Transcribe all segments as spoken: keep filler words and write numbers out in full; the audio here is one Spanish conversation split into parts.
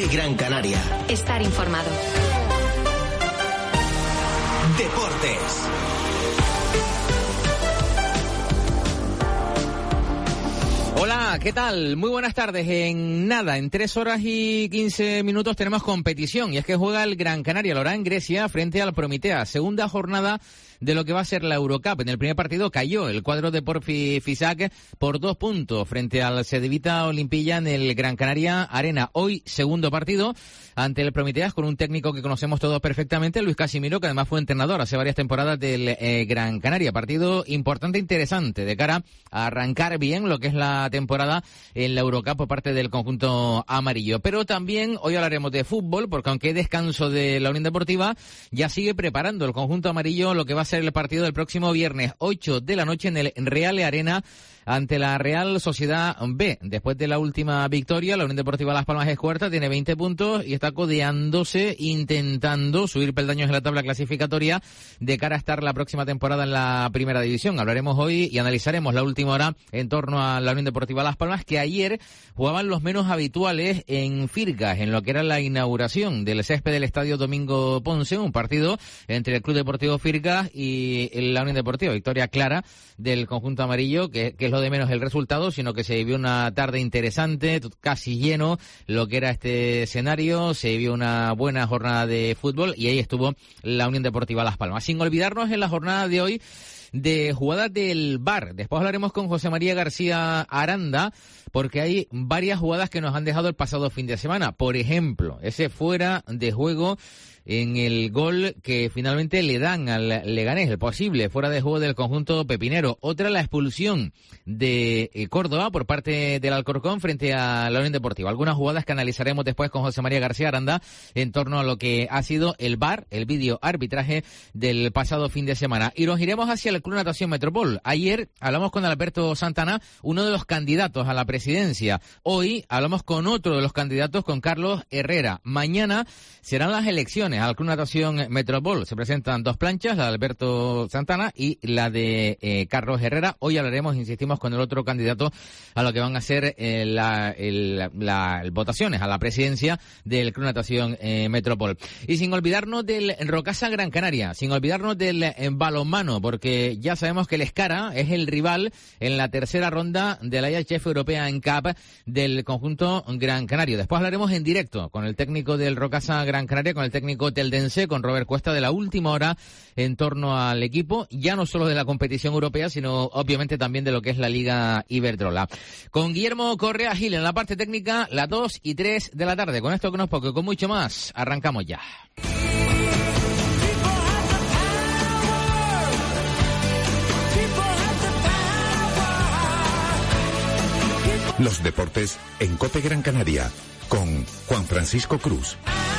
COPE Gran Canaria. Estar informado. Deportes. Hola, ¿qué tal? Muy buenas tardes. En nada, en tres horas y quince minutos tenemos competición y es que juega el Gran Canaria, lo hará en Grecia frente al Promitea. Segunda jornada de lo que va a ser la Eurocup. En el primer partido cayó el cuadro de Porfi Fisac por dos puntos frente al Cedevita Olimpilla en el Gran Canaria Arena. Hoy, segundo partido ante el Prometeas con un técnico que conocemos todos perfectamente, Luis Casimiro, que además fue entrenador hace varias temporadas del eh, Gran Canaria. Partido importante e interesante de cara a arrancar bien lo que es la temporada en la Eurocup por parte del conjunto amarillo. Pero también hoy hablaremos de fútbol, porque aunque hay descanso de la Unión Deportiva, ya sigue preparando el conjunto amarillo lo que va a ser el partido del próximo viernes, ocho de la noche en el Real Arena ante la Real Sociedad B. Después de la última victoria, la Unión Deportiva Las Palmas es cuarta, tiene veinte puntos y está codeándose, intentando subir peldaños en la tabla clasificatoria de cara a estar la próxima temporada en la primera división. Hablaremos hoy y analizaremos la última hora en torno a la Unión Deportiva Las Palmas, que ayer jugaban los menos habituales en Firgas, en lo que era la inauguración del césped del Estadio Domingo Ponce, un partido entre el Club Deportivo Firgas y la Unión Deportiva. Victoria clara del conjunto amarillo, que, que es lo de menos el resultado, sino que se vivió una tarde interesante, casi lleno lo que era este escenario, se vivió una buena jornada de fútbol y ahí estuvo la Unión Deportiva Las Palmas. Sin olvidarnos en la jornada de hoy de jugadas del V A R. Después hablaremos con José María García Aranda, porque hay varias jugadas que nos han dejado el pasado fin de semana. Por ejemplo, ese fuera de juego en el gol que finalmente le dan al Leganés, el posible fuera de juego del conjunto pepinero. Otra, la expulsión de Córdoba por parte del Alcorcón frente a la Unión Deportiva. Algunas jugadas que analizaremos después con José María García Aranda en torno a lo que ha sido el V A R, el vídeo arbitraje del pasado fin de semana. Y nos iremos hacia el Club Natación Metropol. Ayer hablamos con Alberto Santana, uno de los candidatos a la presidencia. Hoy hablamos con otro de los candidatos, con Carlos Herrera. Mañana serán las elecciones al Club Natación Metropol. Se presentan dos planchas, la de Alberto Santana y la de eh, Carlos Herrera. Hoy hablaremos, insistimos, con el otro candidato a lo que van a ser eh, la, el, la, el votaciones a la presidencia del Club Natación eh, Metropol. Y sin olvidarnos del Rocasa Gran Canaria, sin olvidarnos del eh, balonmano, porque ya sabemos que el Escara es el rival en la tercera ronda de la I H F European Cup del conjunto Gran Canario. Después hablaremos en directo con el técnico del Rocasa Gran Canaria, con el técnico teldense, con Robert Cuesta, de la última hora en torno al equipo, ya no solo de la competición europea, sino obviamente también de lo que es la Liga Iberdrola. Con Guillermo Correa Gil en la parte técnica, las dos y tres de la tarde. Con esto que no es poco y con mucho más, arrancamos ya. Los deportes en COPE Gran Canaria, con Juan Francisco Cruz.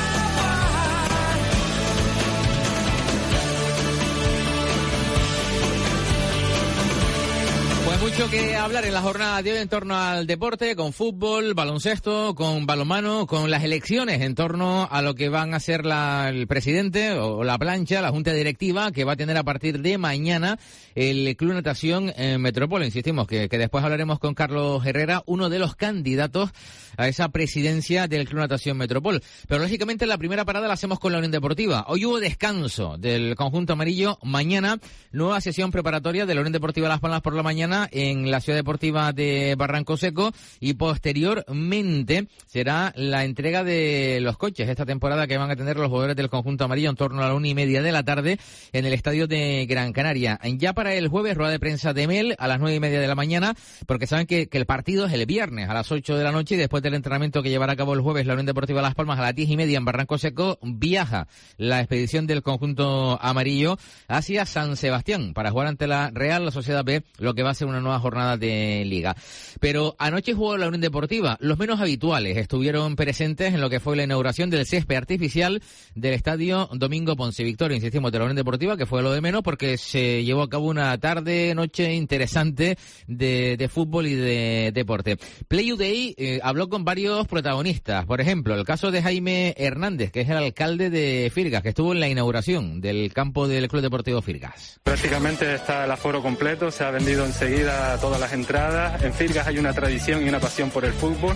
Mucho que hablar en la jornada de hoy en torno al deporte, con fútbol, baloncesto, con balonmano, con las elecciones en torno a lo que van a ser la, el presidente o la plancha, la junta directiva que va a tener a partir de mañana el Club Natación eh, Metropol. Insistimos que, que después hablaremos con Carlos Herrera, uno de los candidatos a esa presidencia del Club Natación Metropol. Pero lógicamente la primera parada la hacemos con la Unión Deportiva. Hoy hubo descanso del conjunto amarillo. Mañana nueva sesión preparatoria de la Unión Deportiva Las Palmas por la mañana en la Ciudad Deportiva de Barranco Seco, y posteriormente será la entrega de los coches esta temporada que van a tener los jugadores del conjunto amarillo en torno a la una y media de la tarde en el estadio de Gran Canaria. Ya para el jueves, rueda de prensa de Mel a las nueve y media de la mañana, porque saben que, que el partido es el viernes a las ocho de la noche, y después del entrenamiento que llevará a cabo el jueves la Unión Deportiva Las Palmas a las diez y media en Barranco Seco, viaja la expedición del conjunto amarillo hacia San Sebastián para jugar ante la Real Sociedad B, lo que va a ser una nueva jornada de liga. Pero anoche jugó la Unión Deportiva. Los menos habituales estuvieron presentes en lo que fue la inauguración del césped artificial del Estadio Domingo Ponce. Victoria, insistimos, de la Unión Deportiva, que fue lo de menos, porque se llevó a cabo una tarde, noche interesante de, de fútbol y de deporte. Play U Day eh, habló con varios protagonistas. Por ejemplo, el caso de Jaime Hernández, que es el alcalde de Firgas, que estuvo en la inauguración del campo del Club Deportivo Firgas. Prácticamente está el aforo completo, se ha vendido enseguida todas las entradas. En Firgas hay una tradición y una pasión por el fútbol.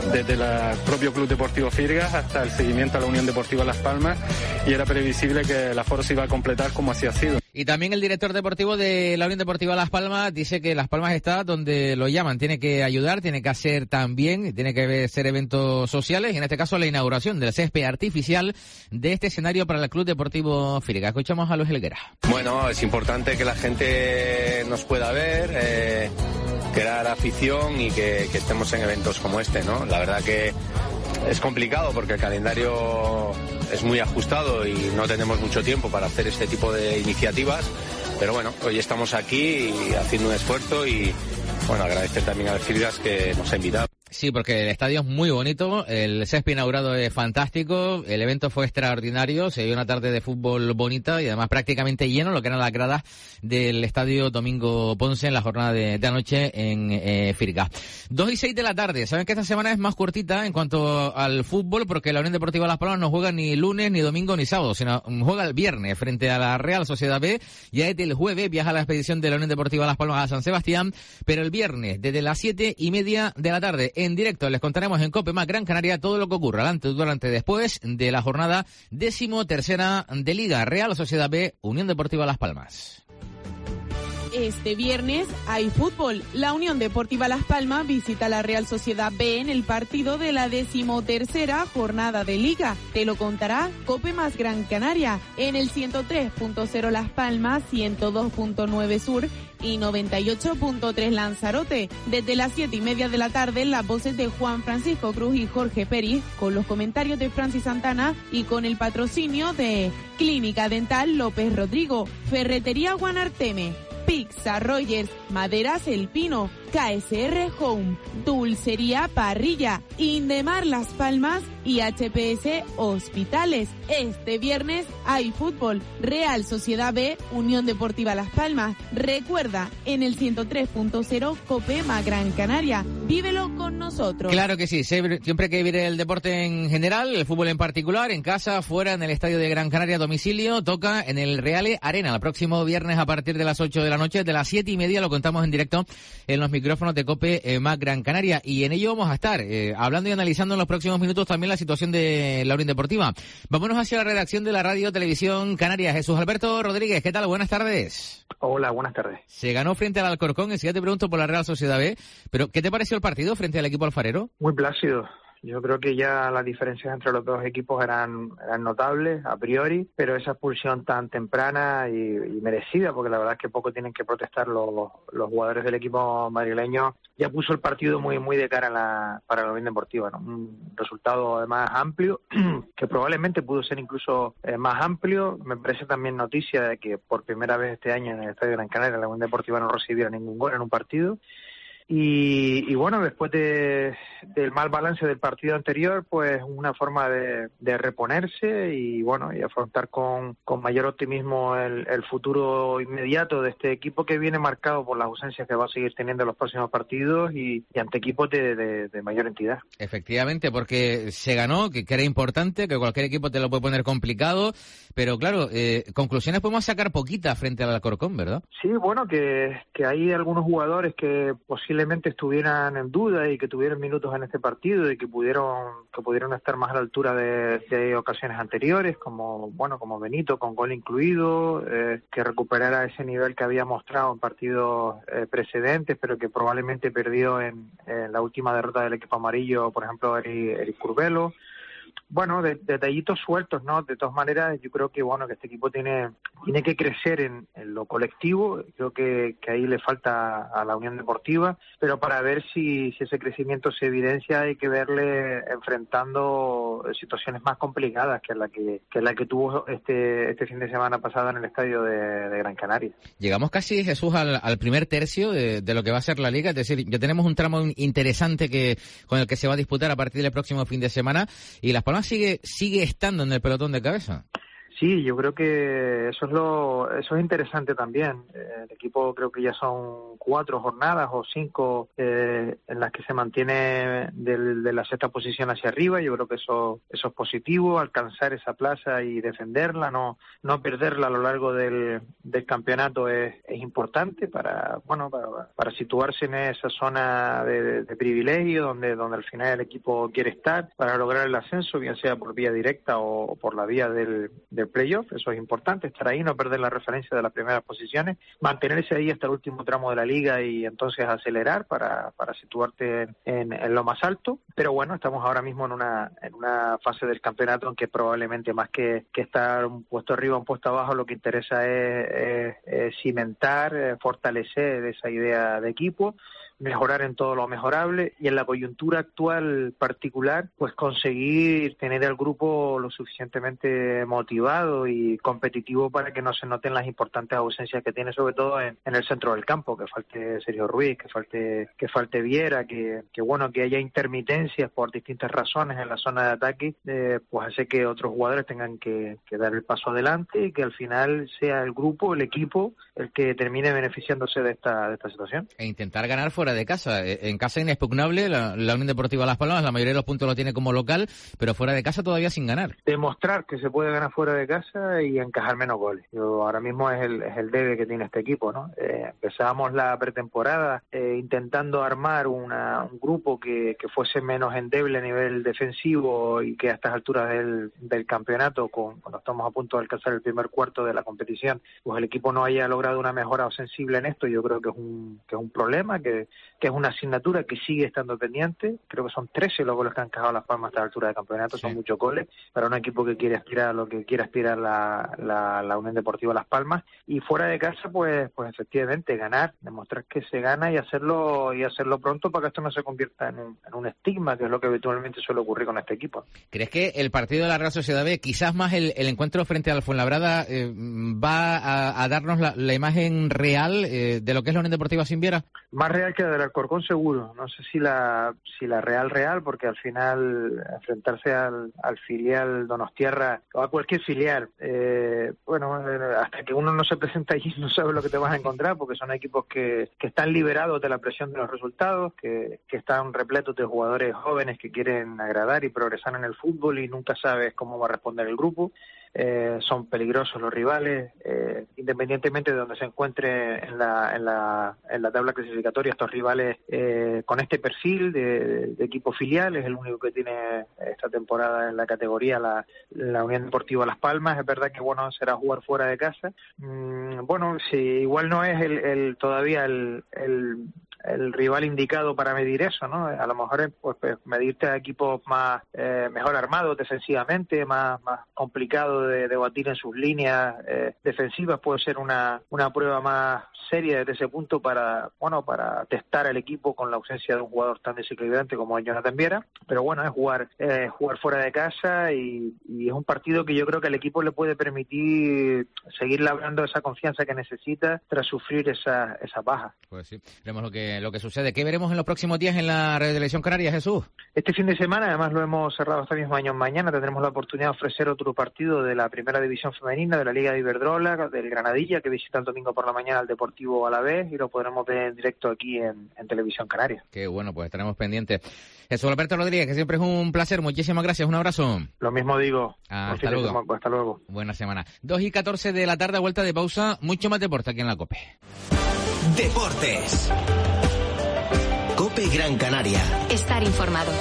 desde el propio Club Deportivo Firgas hasta el seguimiento a la Unión Deportiva Las Palmas, y era previsible que el aforo se iba a completar como así ha sido. Y también el director deportivo de la Unión Deportiva Las Palmas dice que Las Palmas está donde lo llaman, tiene que ayudar, tiene que hacer también, tiene que hacer eventos sociales, y en este caso la inauguración del césped artificial de este escenario para el Club Deportivo Firgas. Escuchamos a Luis Helguera. Bueno, es importante que la gente nos pueda ver, eh, crear afición y que, que estemos en eventos como este, ¿no? La verdad que es complicado porque el calendario es muy ajustado y no tenemos mucho tiempo para hacer este tipo de iniciativas, pero bueno, hoy estamos aquí haciendo un esfuerzo y bueno, agradecer también al Firgas que nos ha invitado. Sí, porque el estadio es muy bonito, el césped inaugurado es fantástico, el evento fue extraordinario, se dio una tarde de fútbol bonita y además prácticamente lleno, lo que eran las gradas del estadio Domingo Ponce en la jornada de, de anoche en eh, Firgas. Dos y seis de la tarde, saben que esta semana es más cortita en cuanto al fútbol porque la Unión Deportiva Las Palmas no juega ni lunes, ni domingo, ni sábado, sino juega el viernes frente a la Real Sociedad B. Ya desde el jueves viaja la expedición de la Unión Deportiva Las Palmas a San Sebastián, pero el viernes desde las siete y media de la tarde en directo les contaremos en COPE más Gran Canaria todo lo que ocurra antes, durante, después de la jornada décimo tercera de Liga. Real Sociedad B, Unión Deportiva Las Palmas. Este viernes hay fútbol. La Unión Deportiva Las Palmas visita a la Real Sociedad B en el partido de la decimotercera jornada de Liga. Te lo contará COPE más Gran Canaria en el ciento tres punto cero Las Palmas, ciento dos punto nueve Sur y noventa y ocho punto tres Lanzarote. Desde las siete y media de la tarde, las voces de Juan Francisco Cruz y Jorge Peri, con los comentarios de Francis Santana y con el patrocinio de Clínica Dental López Rodrigo, Ferretería Guanarteme, Pizza Rogers, Maderas El Pino, K S R Home, Dulcería Parrilla, Indemar Las Palmas y H P S Hospitales. Este viernes hay fútbol. Real Sociedad B, Unión Deportiva Las Palmas. Recuerda, en el ciento tres punto cero COPE más Gran Canaria. Vívelo con nosotros. Claro que sí, siempre hay que vivir el deporte en general, el fútbol en particular, en casa, fuera, en el estadio de Gran Canaria, a domicilio. Toca en el Reale Arena el próximo viernes a partir de las ocho de la noche, de las siete y media lo contamos en directo en los micrófonos de COPE eh, más Gran Canaria, y en ello vamos a estar eh, hablando y analizando en los próximos minutos también la situación de la Unión Deportiva. Vámonos hacia la redacción de la Radio Televisión Canaria. Jesús Alberto Rodríguez, ¿qué tal? Buenas tardes. Hola, buenas tardes. Se ganó frente al Alcorcón, enseguida te pregunto por la Real Sociedad B, pero ¿qué te pareció el partido frente al equipo alfarero? Muy plácido. Yo creo que ya las diferencias entre los dos equipos eran, eran notables a priori, pero esa expulsión tan temprana y, y merecida, porque la verdad es que poco tienen que protestar los, los jugadores del equipo madrileño, ya puso el partido muy muy de cara a la, para la Unión Deportiva, ¿no? Un resultado además amplio, que probablemente pudo ser incluso eh, más amplio. Me parece también noticia de que por primera vez este año en el Estadio Gran Canaria la Unión Deportiva no recibiera ningún gol en un partido. Y, y bueno, después de, del mal balance del partido anterior, pues una forma de, de reponerse y bueno, y afrontar con, con mayor optimismo el, el futuro inmediato de este equipo, que viene marcado por las ausencias que va a seguir teniendo en los próximos partidos y, y ante equipos de, de, de mayor entidad. Efectivamente, porque se ganó, que, que era importante, que cualquier equipo te lo puede poner complicado, pero claro, eh, conclusiones podemos sacar poquitas frente al Alcorcón, ¿verdad? Sí, bueno, que, que hay algunos jugadores que posiblemente estuvieran en duda y que tuvieron minutos en este partido y que pudieron que pudieron estar más a la altura de, de ocasiones anteriores, como bueno como Benito con gol incluido, eh, que recuperara ese nivel que había mostrado en partidos eh, precedentes, pero que probablemente perdió en, en la última derrota del equipo amarillo, por ejemplo Eric, Eric Curbelo. Bueno, de, detallitos sueltos, ¿no? De todas maneras, yo creo que bueno que este equipo tiene tiene que crecer en, en lo colectivo. Creo que, que ahí le falta a la Unión Deportiva, pero para ver si, si ese crecimiento se evidencia hay que verle enfrentando situaciones más complicadas que la que, que la que tuvo este este fin de semana pasado en el estadio de, de Gran Canaria. Llegamos casi, Jesús, al, al primer tercio de, de lo que va a ser la Liga, es decir, ya tenemos un tramo interesante que con el que se va a disputar a partir del próximo fin de semana, y Las Palmas sigue sigue estando en el pelotón de cabeza. Sí, yo creo que eso es lo eso es interesante también. Eh, el equipo creo que ya son cuatro jornadas o cinco eh, en las que se mantiene del, de la sexta posición hacia arriba. Yo creo que eso eso es positivo, alcanzar esa plaza y defenderla, no no perderla a lo largo del, del campeonato es, es importante para bueno para, para situarse en esa zona de, de, de privilegio donde donde al final el equipo quiere estar para lograr el ascenso, bien sea por vía directa o por la vía del, del playoff. Eso es importante, estar ahí, no perder la referencia de las primeras posiciones, mantenerse ahí hasta el último tramo de la liga y entonces acelerar para, para situarte en, en, en lo más alto. Pero bueno, estamos ahora mismo en una en una fase del campeonato en que probablemente más que, que estar un puesto arriba o un puesto abajo, lo que interesa es, es, es cimentar, es fortalecer esa idea de equipo, mejorar en todo lo mejorable y en la coyuntura actual particular, pues conseguir tener al grupo lo suficientemente motivado y competitivo para que no se noten las importantes ausencias que tiene, sobre todo en, en el centro del campo, que falte Sergio Ruiz, que falte que falte Viera, que, que bueno, que haya intermitencias por distintas razones en la zona de ataque, eh, pues hace que otros jugadores tengan que, que dar el paso adelante y que al final sea el grupo, el equipo, el que termine beneficiándose de esta, de esta situación. E intentar ganar fuera de casa. En casa inexpugnable, la, la Unión Deportiva Las Palmas, la mayoría de los puntos lo tiene como local, pero fuera de casa todavía sin ganar. Demostrar que se puede ganar fuera de casa y encajar menos goles. Yo, ahora mismo es el, es el debe que tiene este equipo, ¿no? Eh, empezábamos la pretemporada eh, intentando armar una, un grupo que, que fuese menos endeble a nivel defensivo y que a estas alturas del, del campeonato, con, cuando estamos a punto de alcanzar el primer cuarto de la competición, pues el equipo no haya logrado una mejora sensible en esto. Yo creo que es un, que es un problema, que que es una asignatura que sigue estando pendiente. Creo que son trece los goles que han encajado Las Palmas a esta altura de campeonato, sí. Son muchos goles para un equipo que quiere aspirar a lo que quiere aspirar la, la, la Unión Deportiva Las Palmas. Y fuera de casa, pues pues efectivamente ganar, demostrar que se gana y hacerlo y hacerlo pronto para que esto no se convierta en un, en un estigma, que es lo que habitualmente suele ocurrir con este equipo. ¿Crees que el partido de la Real Sociedad B, quizás más el, el encuentro frente al Fuenlabrada, eh, va a, a darnos la, la imagen real eh, de lo que es la Unión Deportiva sin Viera? Más real que la del Alcorcón, seguro. No sé si la si la real real, porque al final enfrentarse al, al filial donostiarra o a cualquier filial, eh, bueno, hasta que uno no se presenta allí no sabe lo que te vas a encontrar, porque son equipos que, que están liberados de la presión de los resultados, que, que están repletos de jugadores jóvenes que quieren agradar y progresar en el fútbol y nunca sabes cómo va a responder el grupo. Eh, son peligrosos los rivales, eh, independientemente de donde se encuentre en la, en la, en la tabla clasificatoria. Estos rivales eh, con este perfil de, de equipo filial es el único que tiene esta temporada en la categoría la, la Unión Deportiva Las Palmas. Es verdad que bueno, será jugar fuera de casa. Mm, bueno, si igual no es el, el todavía el, el el rival indicado para medir eso, ¿no? A lo mejor es pues, pues medirte a equipos más eh, mejor armados defensivamente, más más complicado de, de batir en sus líneas eh, defensivas, puede ser una una prueba más seria desde ese punto para bueno para testar al equipo con la ausencia de un jugador tan desequilibrante como Jonathan Viera. Pero bueno, es jugar eh, jugar fuera de casa y, y es un partido que yo creo que al equipo le puede permitir seguir labrando esa confianza que necesita tras sufrir esa esa baja. Pues sí, veremos lo que lo que sucede. ¿Qué veremos en los próximos días en la Radio Televisión Canaria, Jesús? Este fin de semana, además lo hemos cerrado este mismo año, mañana tendremos la oportunidad de ofrecer otro partido de la Primera División Femenina de la Liga de Iberdrola, del Granadilla, que visita el domingo por la mañana al Deportivo Alavés, y lo podremos ver en directo aquí en, en Televisión Canaria. Qué bueno, pues estaremos pendientes. Jesús Alberto Rodríguez, que siempre es un placer, muchísimas gracias, un abrazo. Lo mismo digo. Hasta luego. Semana, hasta luego. Buena semana. dos y catorce de la tarde, vuelta de pausa, mucho más deporte aquí en la COPE. Deportes. COPE Gran Canaria. Estar informado.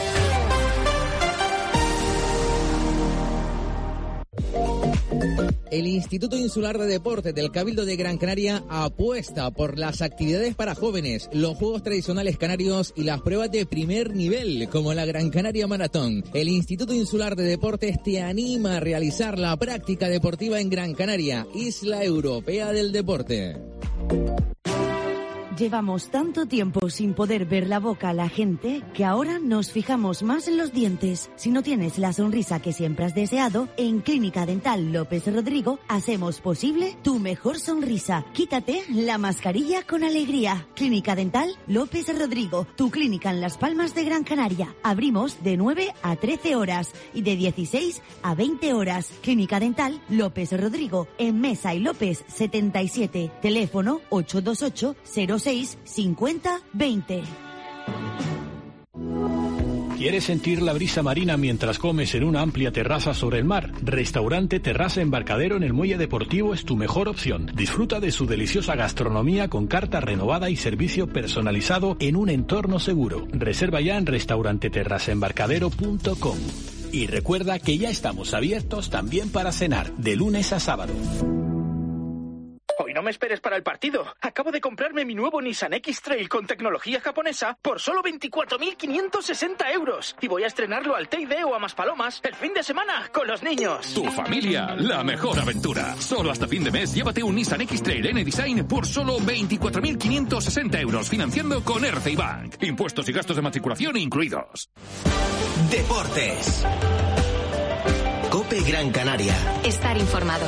El Instituto Insular de Deportes del Cabildo de Gran Canaria apuesta por las actividades para jóvenes, los juegos tradicionales canarios y las pruebas de primer nivel, como la Gran Canaria Maratón. El Instituto Insular de Deportes te anima a realizar la práctica deportiva en Gran Canaria, Isla Europea del Deporte. Llevamos tanto tiempo sin poder ver la boca a la gente que ahora nos fijamos más en los dientes. Si no tienes la sonrisa que siempre has deseado, en Clínica Dental López Rodrigo hacemos posible tu mejor sonrisa. Quítate la mascarilla con alegría. Clínica Dental López Rodrigo, tu clínica en Las Palmas de Gran Canaria. Abrimos de nueve a trece horas y de dieciséis a veinte horas. Clínica Dental López Rodrigo, en Mesa y López setenta y siete. Teléfono ocho dos ocho cero seis cincuenta veinte. ¿Quieres sentir la brisa marina mientras comes en una amplia terraza sobre el mar? Restaurante Terraza Embarcadero en el Muelle Deportivo es tu mejor opción. Disfruta de su deliciosa gastronomía con carta renovada y servicio personalizado en un entorno seguro. Reserva ya en restaurante terraza embarcadero punto com. Y recuerda que ya estamos abiertos también para cenar, de lunes a sábado. Hoy no me esperes para el partido. Acabo de comprarme mi nuevo Nissan X-Trail con tecnología japonesa por solo veinticuatro mil quinientos sesenta euros. Y voy a estrenarlo al Teide o a Maspalomas el fin de semana con los niños. Tu familia, la mejor aventura. Solo hasta fin de mes llévate un Nissan X-Trail N-Design por solo veinticuatro mil quinientos sesenta euros financiando con R C I Bank. Impuestos y gastos de matriculación incluidos. Deportes. COPE Gran Canaria. Estar informado.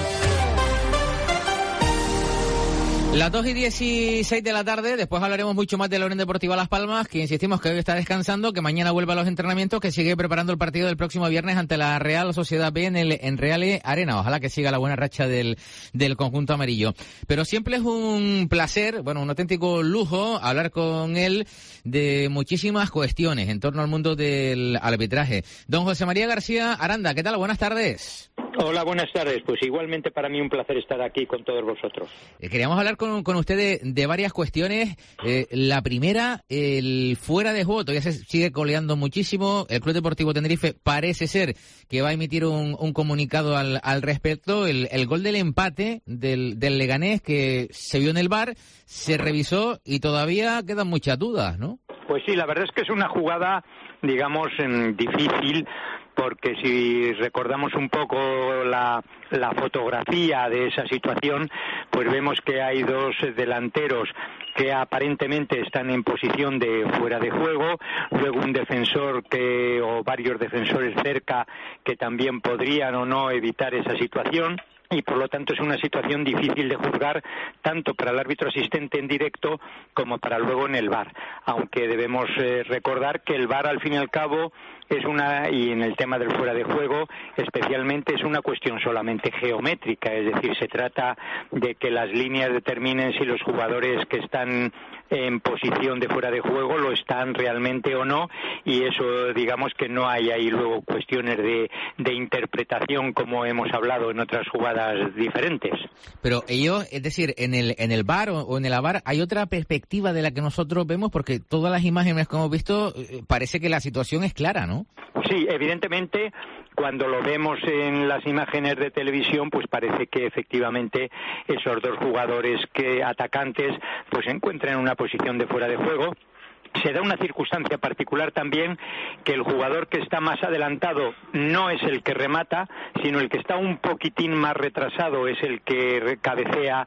Las dos y dieciséis de la tarde, después hablaremos mucho más de la Unión Deportiva Las Palmas, que insistimos que hoy está descansando, que mañana vuelve a los entrenamientos, que sigue preparando el partido del próximo viernes ante la Real Sociedad B en el en Reale Arena. Ojalá que siga la buena racha del, del conjunto amarillo. Pero siempre es un placer, bueno, un auténtico lujo hablar con él de muchísimas cuestiones en torno al mundo del arbitraje. Don José María García Aranda, ¿qué tal? Buenas tardes. Hola, buenas tardes. Pues igualmente para mí un placer estar aquí con todos vosotros. Eh, queríamos hablar con, con usted de, de varias cuestiones. Eh, la primera, el fuera de juego, todavía se sigue coleando muchísimo. El Club Deportivo Tenerife parece ser que va a emitir un, un comunicado al, al respecto. El, el gol del empate del, del Leganés que se vio en el V A R, se revisó y todavía quedan muchas dudas, ¿no? Pues sí, la verdad es que es una jugada, digamos, difícil, porque si recordamos un poco la, la fotografía de esa situación, pues vemos que hay dos delanteros que aparentemente están en posición de fuera de juego, luego un defensor que o varios defensores cerca que también podrían o no evitar esa situación. Y por lo tanto es una situación difícil de juzgar tanto para el árbitro asistente en directo como para luego en el V A R, aunque debemos eh, recordar que el V A R al fin y al cabo es una, y en el tema del fuera de juego especialmente, es una cuestión solamente geométrica, es decir, se trata de que las líneas determinen si los jugadores que están en posición de fuera de juego lo están realmente o no, y eso, digamos que no hay ahí luego cuestiones de, de interpretación como hemos hablado en otras jugadas diferentes. Pero ellos, es decir, en el en el V A R o en el A V A R hay otra perspectiva de la que nosotros vemos, porque todas las imágenes que hemos visto parece que la situación es clara, ¿no? Sí, evidentemente, cuando lo vemos en las imágenes de televisión, pues parece que efectivamente esos dos jugadores que atacantes pues se encuentran en una posición de fuera de juego. Se da una circunstancia particular también, que el jugador que está más adelantado no es el que remata, sino el que está un poquitín más retrasado es el que cabecea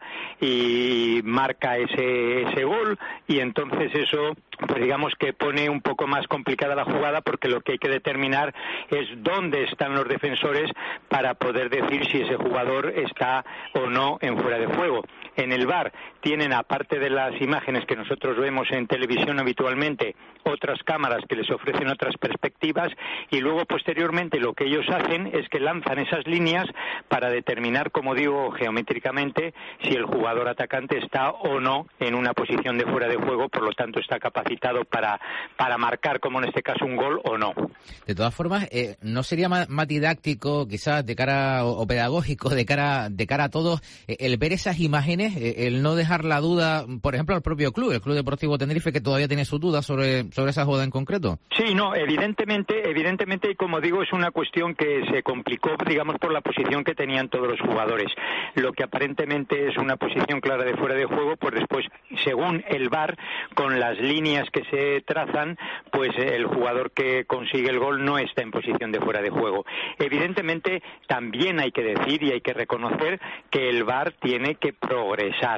y marca ese, ese gol, y entonces eso, pues digamos que pone un poco más complicada la jugada, porque lo que hay que determinar es dónde están los defensores para poder decir si ese jugador está o no en fuera de juego. En el V A R tienen, aparte de las imágenes que nosotros vemos en televisión habitualmente, otras cámaras que les ofrecen otras perspectivas, y luego posteriormente lo que ellos hacen es que lanzan esas líneas para determinar, como digo, geométricamente si el jugador atacante está o no en una posición de fuera de juego, por lo tanto está capacitado para, para marcar, como en este caso, un gol o no. De todas formas, eh, ¿no sería más, más didáctico, quizás de cara o, o pedagógico, de cara de cara a todos, eh, el ver esas imágenes, eh, el no dejar la duda, por ejemplo, al propio club, el Club Deportivo Tenerife, que todavía tiene sus dudas sobre, sobre esa jugada en concreto? Sí, no, evidentemente, evidentemente, y como digo, es una cuestión que se complicó, digamos, por la posición que tenían todos los jugadores. Lo que aparentemente es una posición clara de fuera de juego, pues después, según el V A R, con las líneas que se trazan, pues el jugador que consigue el gol no está en posición de fuera de juego. Evidentemente, también hay que decir y hay que reconocer que el V A R tiene que progresar.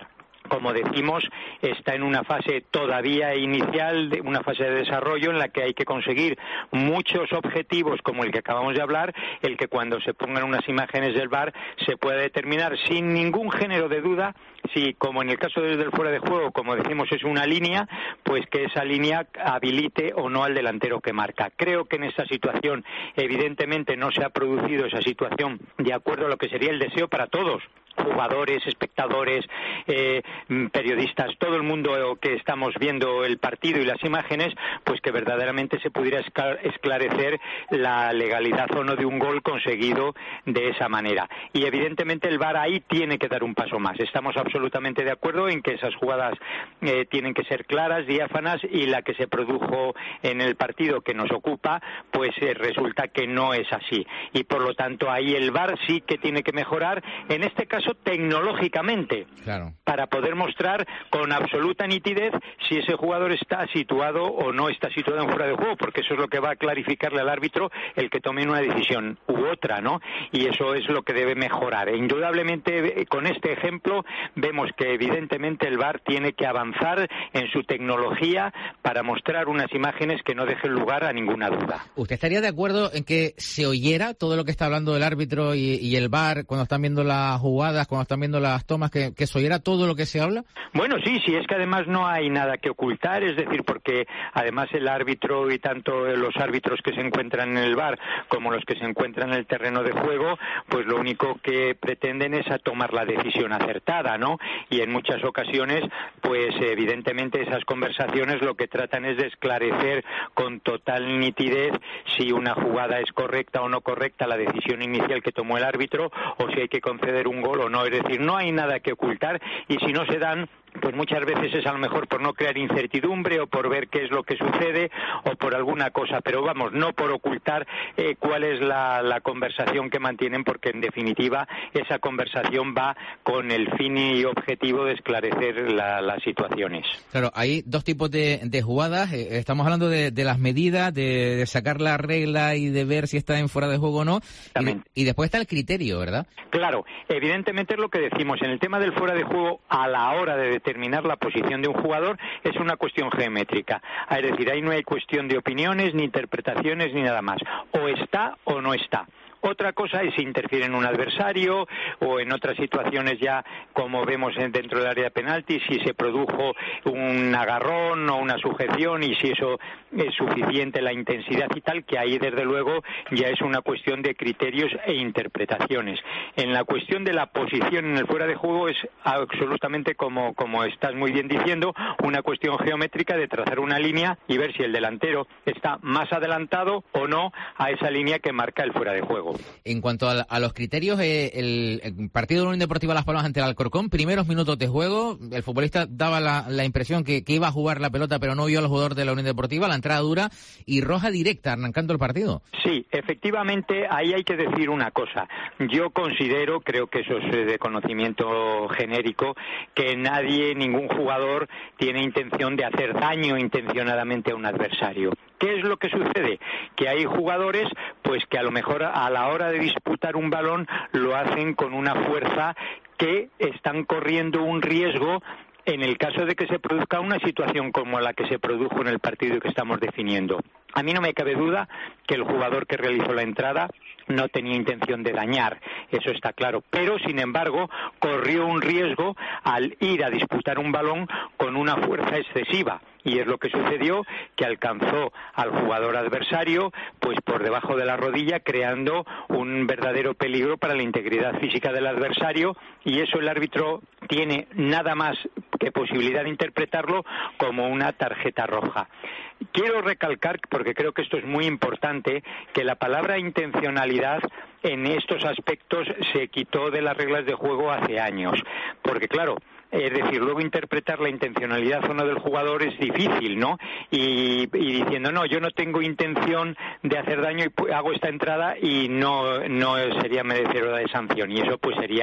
como decimos, está en una fase todavía inicial, de una fase de desarrollo en la que hay que conseguir muchos objetivos como el que acabamos de hablar, el que cuando se pongan unas imágenes del V A R se pueda determinar sin ningún género de duda si, como en el caso del fuera de juego, como decimos, es una línea, pues que esa línea habilite o no al delantero que marca. Creo que en esta situación, evidentemente, no se ha producido esa situación de acuerdo a lo que sería el deseo para todos, jugadores, espectadores, eh, periodistas, todo el mundo que estamos viendo el partido y las imágenes, pues que verdaderamente se pudiera esclarecer la legalidad o no de un gol conseguido de esa manera. Y evidentemente el V A R ahí tiene que dar un paso más. Estamos absolutamente de acuerdo en que esas jugadas eh, tienen que ser claras, diáfanas, y la que se produjo en el partido que nos ocupa, pues eh, resulta que no es así. Y por lo tanto ahí el V A R sí que tiene que mejorar, en este caso tecnológicamente, claro, para poder mostrar con absoluta nitidez si ese jugador está situado o no está situado en fuera de juego, porque eso es lo que va a clarificarle al árbitro el que tome una decisión u otra, ¿no? Y eso es lo que debe mejorar. E indudablemente, con este ejemplo, vemos que evidentemente el V A R tiene que avanzar en su tecnología para mostrar unas imágenes que no dejen lugar a ninguna duda. ¿Usted estaría de acuerdo en que se oyera todo lo que está hablando el árbitro y, y el V A R cuando están viendo las jugadas, cuando están viendo las tomas, que, que se oyera todo lo que se habla? Bueno, sí, sí, es que además no hay nada que ocultar, es decir, porque además el árbitro y tanto los árbitros que se encuentran en el V A R como los que se encuentran en el terreno de juego, pues lo único que pretenden es a tomar la decisión acertada, ¿no? Y en muchas ocasiones, pues evidentemente esas conversaciones lo que tratan es de esclarecer con total nitidez si una jugada es correcta o no correcta, la decisión inicial que tomó el árbitro, o si hay que conceder un gol o no. Es decir, no hay nada que ocultar, y si no se dan, pues muchas veces es a lo mejor por no crear incertidumbre o por ver qué es lo que sucede o por alguna cosa, pero vamos, no por ocultar eh, cuál es la, la conversación que mantienen, porque en definitiva esa conversación va con el fin y objetivo de esclarecer la, las situaciones. Claro, hay dos tipos de, de jugadas, eh, estamos hablando de, de las medidas, de, de sacar la regla y de ver si está en fuera de juego o no, y, de, y después está el criterio, ¿verdad? Claro, evidentemente es lo que decimos, en el tema del fuera de juego, a la hora de determinar la posición de un jugador es una cuestión geométrica, es decir, ahí no hay cuestión de opiniones, ni interpretaciones, ni nada más, o está o no está. Otra cosa es si interfiere en un adversario o en otras situaciones ya, como vemos dentro del área de penalti, si se produjo un agarrón o una sujeción y si eso es suficiente, la intensidad y tal, que ahí desde luego ya es una cuestión de criterios e interpretaciones. En la cuestión de la posición en el fuera de juego es absolutamente, como, como estás muy bien diciendo, una cuestión geométrica de trazar una línea y ver si el delantero está más adelantado o no a esa línea que marca el fuera de juego. En cuanto a, a los criterios, eh, el, el partido de la Unión Deportiva Las Palmas ante el Alcorcón, primeros minutos de juego, el futbolista daba la, la impresión que, que iba a jugar la pelota, pero no vio al jugador de la Unión Deportiva, la entrada dura y roja directa, arrancando el partido. Sí, efectivamente, ahí hay que decir una cosa. Yo considero, creo que eso es de conocimiento genérico, que nadie, ningún jugador tiene intención de hacer daño intencionadamente a un adversario. ¿Qué es lo que sucede? Que hay jugadores pues que a lo mejor a la hora de disputar un balón lo hacen con una fuerza que están corriendo un riesgo en el caso de que se produzca una situación como la que se produjo en el partido que estamos definiendo. A mí no me cabe duda que el jugador que realizó la entrada no tenía intención de dañar, eso está claro, pero sin embargo corrió un riesgo al ir a disputar un balón con una fuerza excesiva. Y es lo que sucedió, que alcanzó al jugador adversario pues por debajo de la rodilla, creando un verdadero peligro para la integridad física del adversario, y eso el árbitro tiene nada más que posibilidad de interpretarlo como una tarjeta roja. Quiero recalcar, porque creo que esto es muy importante, que la palabra intencionalidad en estos aspectos se quitó de las reglas de juego hace años, porque claro, es decir, luego interpretar la intencionalidad o no del jugador es difícil, ¿no? Y, y diciendo, no, yo no tengo intención de hacer daño y hago esta entrada y no, no sería merecedora de sanción. Y eso pues sería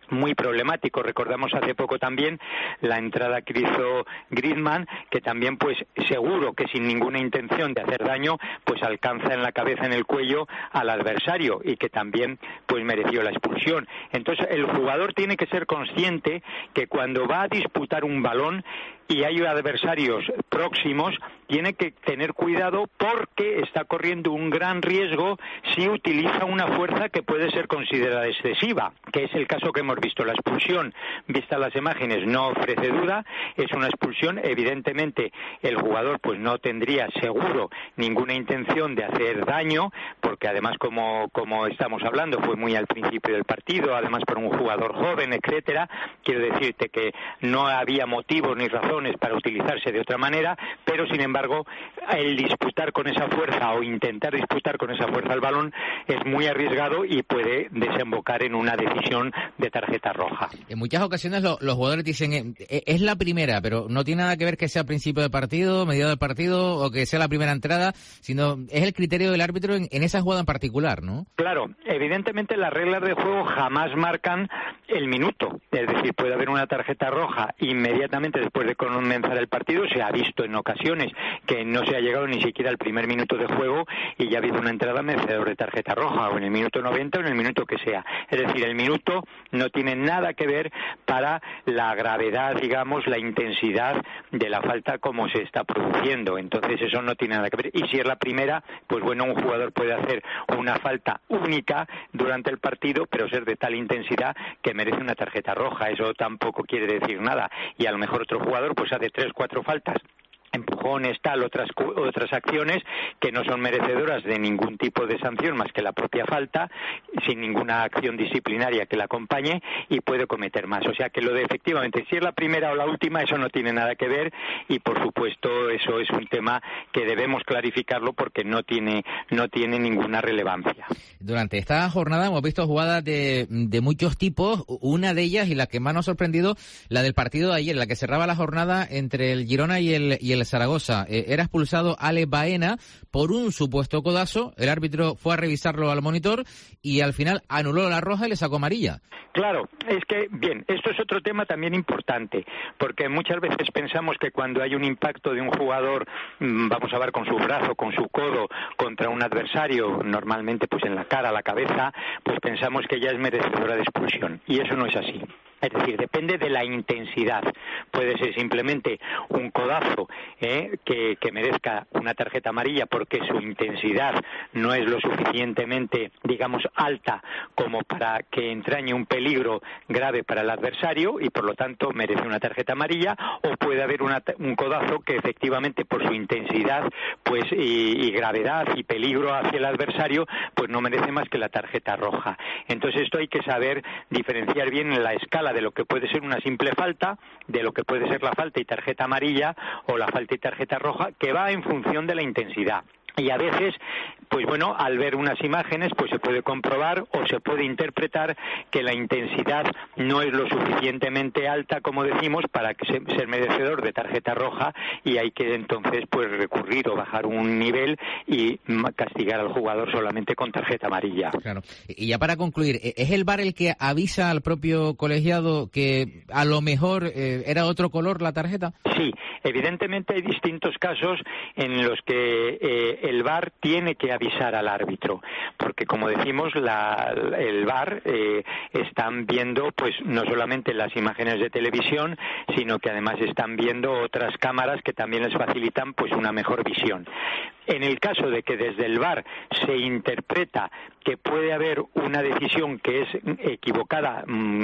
muy problemático. Recordamos hace poco también la entrada que hizo Griezmann, que también pues seguro que sin ninguna intención de hacer daño, pues alcanza en la cabeza, en el cuello al adversario, y que también pues mereció la expulsión. Entonces el jugador tiene que ser consciente que cuando va a disputar un balón y hay adversarios próximos, tiene que tener cuidado porque está corriendo un gran riesgo si utiliza una fuerza que puede ser considerada excesiva, que es el caso que hemos visto. La expulsión, vista las imágenes, no ofrece duda, es una expulsión. Evidentemente el jugador pues no tendría seguro ninguna intención de hacer daño, porque además como, como estamos hablando fue muy al principio del partido, además por un jugador joven, etcétera. Quiero decirte que no había motivos ni razones para utilizarse de otra manera, pero sin embargo el disputar con esa fuerza o intentar disputar con esa fuerza el balón es muy arriesgado y puede desembocar en una decisión de tarjeta roja. En muchas ocasiones lo, los jugadores dicen eh, es la primera, pero no tiene nada que ver que sea principio de partido, mediado del partido o que sea la primera entrada, sino es el criterio del árbitro en, en esa jugada en particular, ¿no? Claro, evidentemente las reglas de juego jamás marcan el minuto, es decir, puede haber una tarjeta roja inmediatamente después de comenzar el partido. Se ha visto en ocasiones que no se ha llegado ni siquiera al primer minuto de juego y ya ha habido una entrada merecedor de tarjeta roja, o en el minuto noventa o en el minuto que sea. Es decir, el minuto no tiene nada que ver para la gravedad, digamos, la intensidad de la falta como se está produciendo. Entonces eso no tiene nada que ver. Y si es la primera, pues bueno, un jugador puede hacer una falta única durante el partido, pero ser de tal intensidad que merece una tarjeta roja. Eso tampoco quiere decir nada. Y a lo mejor otro jugador pues hace tres, cuatro faltas, empujones, tal, otras otras acciones que no son merecedoras de ningún tipo de sanción más que la propia falta, sin ninguna acción disciplinaria que la acompañe, y puede cometer más. O sea que lo de efectivamente, si es la primera o la última, eso no tiene nada que ver, y por supuesto eso es un tema que debemos clarificarlo porque no tiene no tiene ninguna relevancia. Durante esta jornada hemos visto jugadas de, de muchos tipos, una de ellas y la que más nos ha sorprendido, la del partido de ayer, la que cerraba la jornada entre el Girona y el, y el Zaragoza. Eh, era expulsado Ale Baena por un supuesto codazo, el árbitro fue a revisarlo al monitor y al final anuló la roja y le sacó amarilla. Claro, es que, bien, esto es otro tema también importante, porque muchas veces pensamos que cuando hay un impacto de un jugador, vamos a ver, con su brazo, con su codo, contra un adversario, normalmente pues en la cara, la cabeza, pues pensamos que ya es merecedora de expulsión, y eso no es así. Es decir, depende de la intensidad. Puede ser simplemente un codazo ¿eh? que, que merezca una tarjeta amarilla porque su intensidad no es lo suficientemente, digamos, alta como para que entrañe un peligro grave para el adversario y por lo tanto merece una tarjeta amarilla, o puede haber una, un codazo que efectivamente por su intensidad pues y, y gravedad y peligro hacia el adversario pues no merece más que la tarjeta roja. Entonces esto hay que saber diferenciar bien en la escala de lo que puede ser una simple falta, de lo que puede ser la falta y tarjeta amarilla o la falta y tarjeta roja, que va en función de la intensidad. Y a veces, pues bueno, al ver unas imágenes, pues se puede comprobar o se puede interpretar que la intensidad no es lo suficientemente alta, como decimos, para que se, ser merecedor de tarjeta roja, y hay que entonces pues recurrir o bajar un nivel y castigar al jugador solamente con tarjeta amarilla. Claro. Y ya para concluir, ¿es el V A R el que avisa al propio colegiado que a lo mejor eh, era otro color la tarjeta? Sí, evidentemente hay distintos casos en los que eh, el V A R tiene que avisar al árbitro, porque como decimos, la, el V A R eh, están viendo pues no solamente las imágenes de televisión, sino que además están viendo otras cámaras que también les facilitan pues una mejor visión. En el caso de que desde el V A R se interpreta que puede haber una decisión que es equivocada,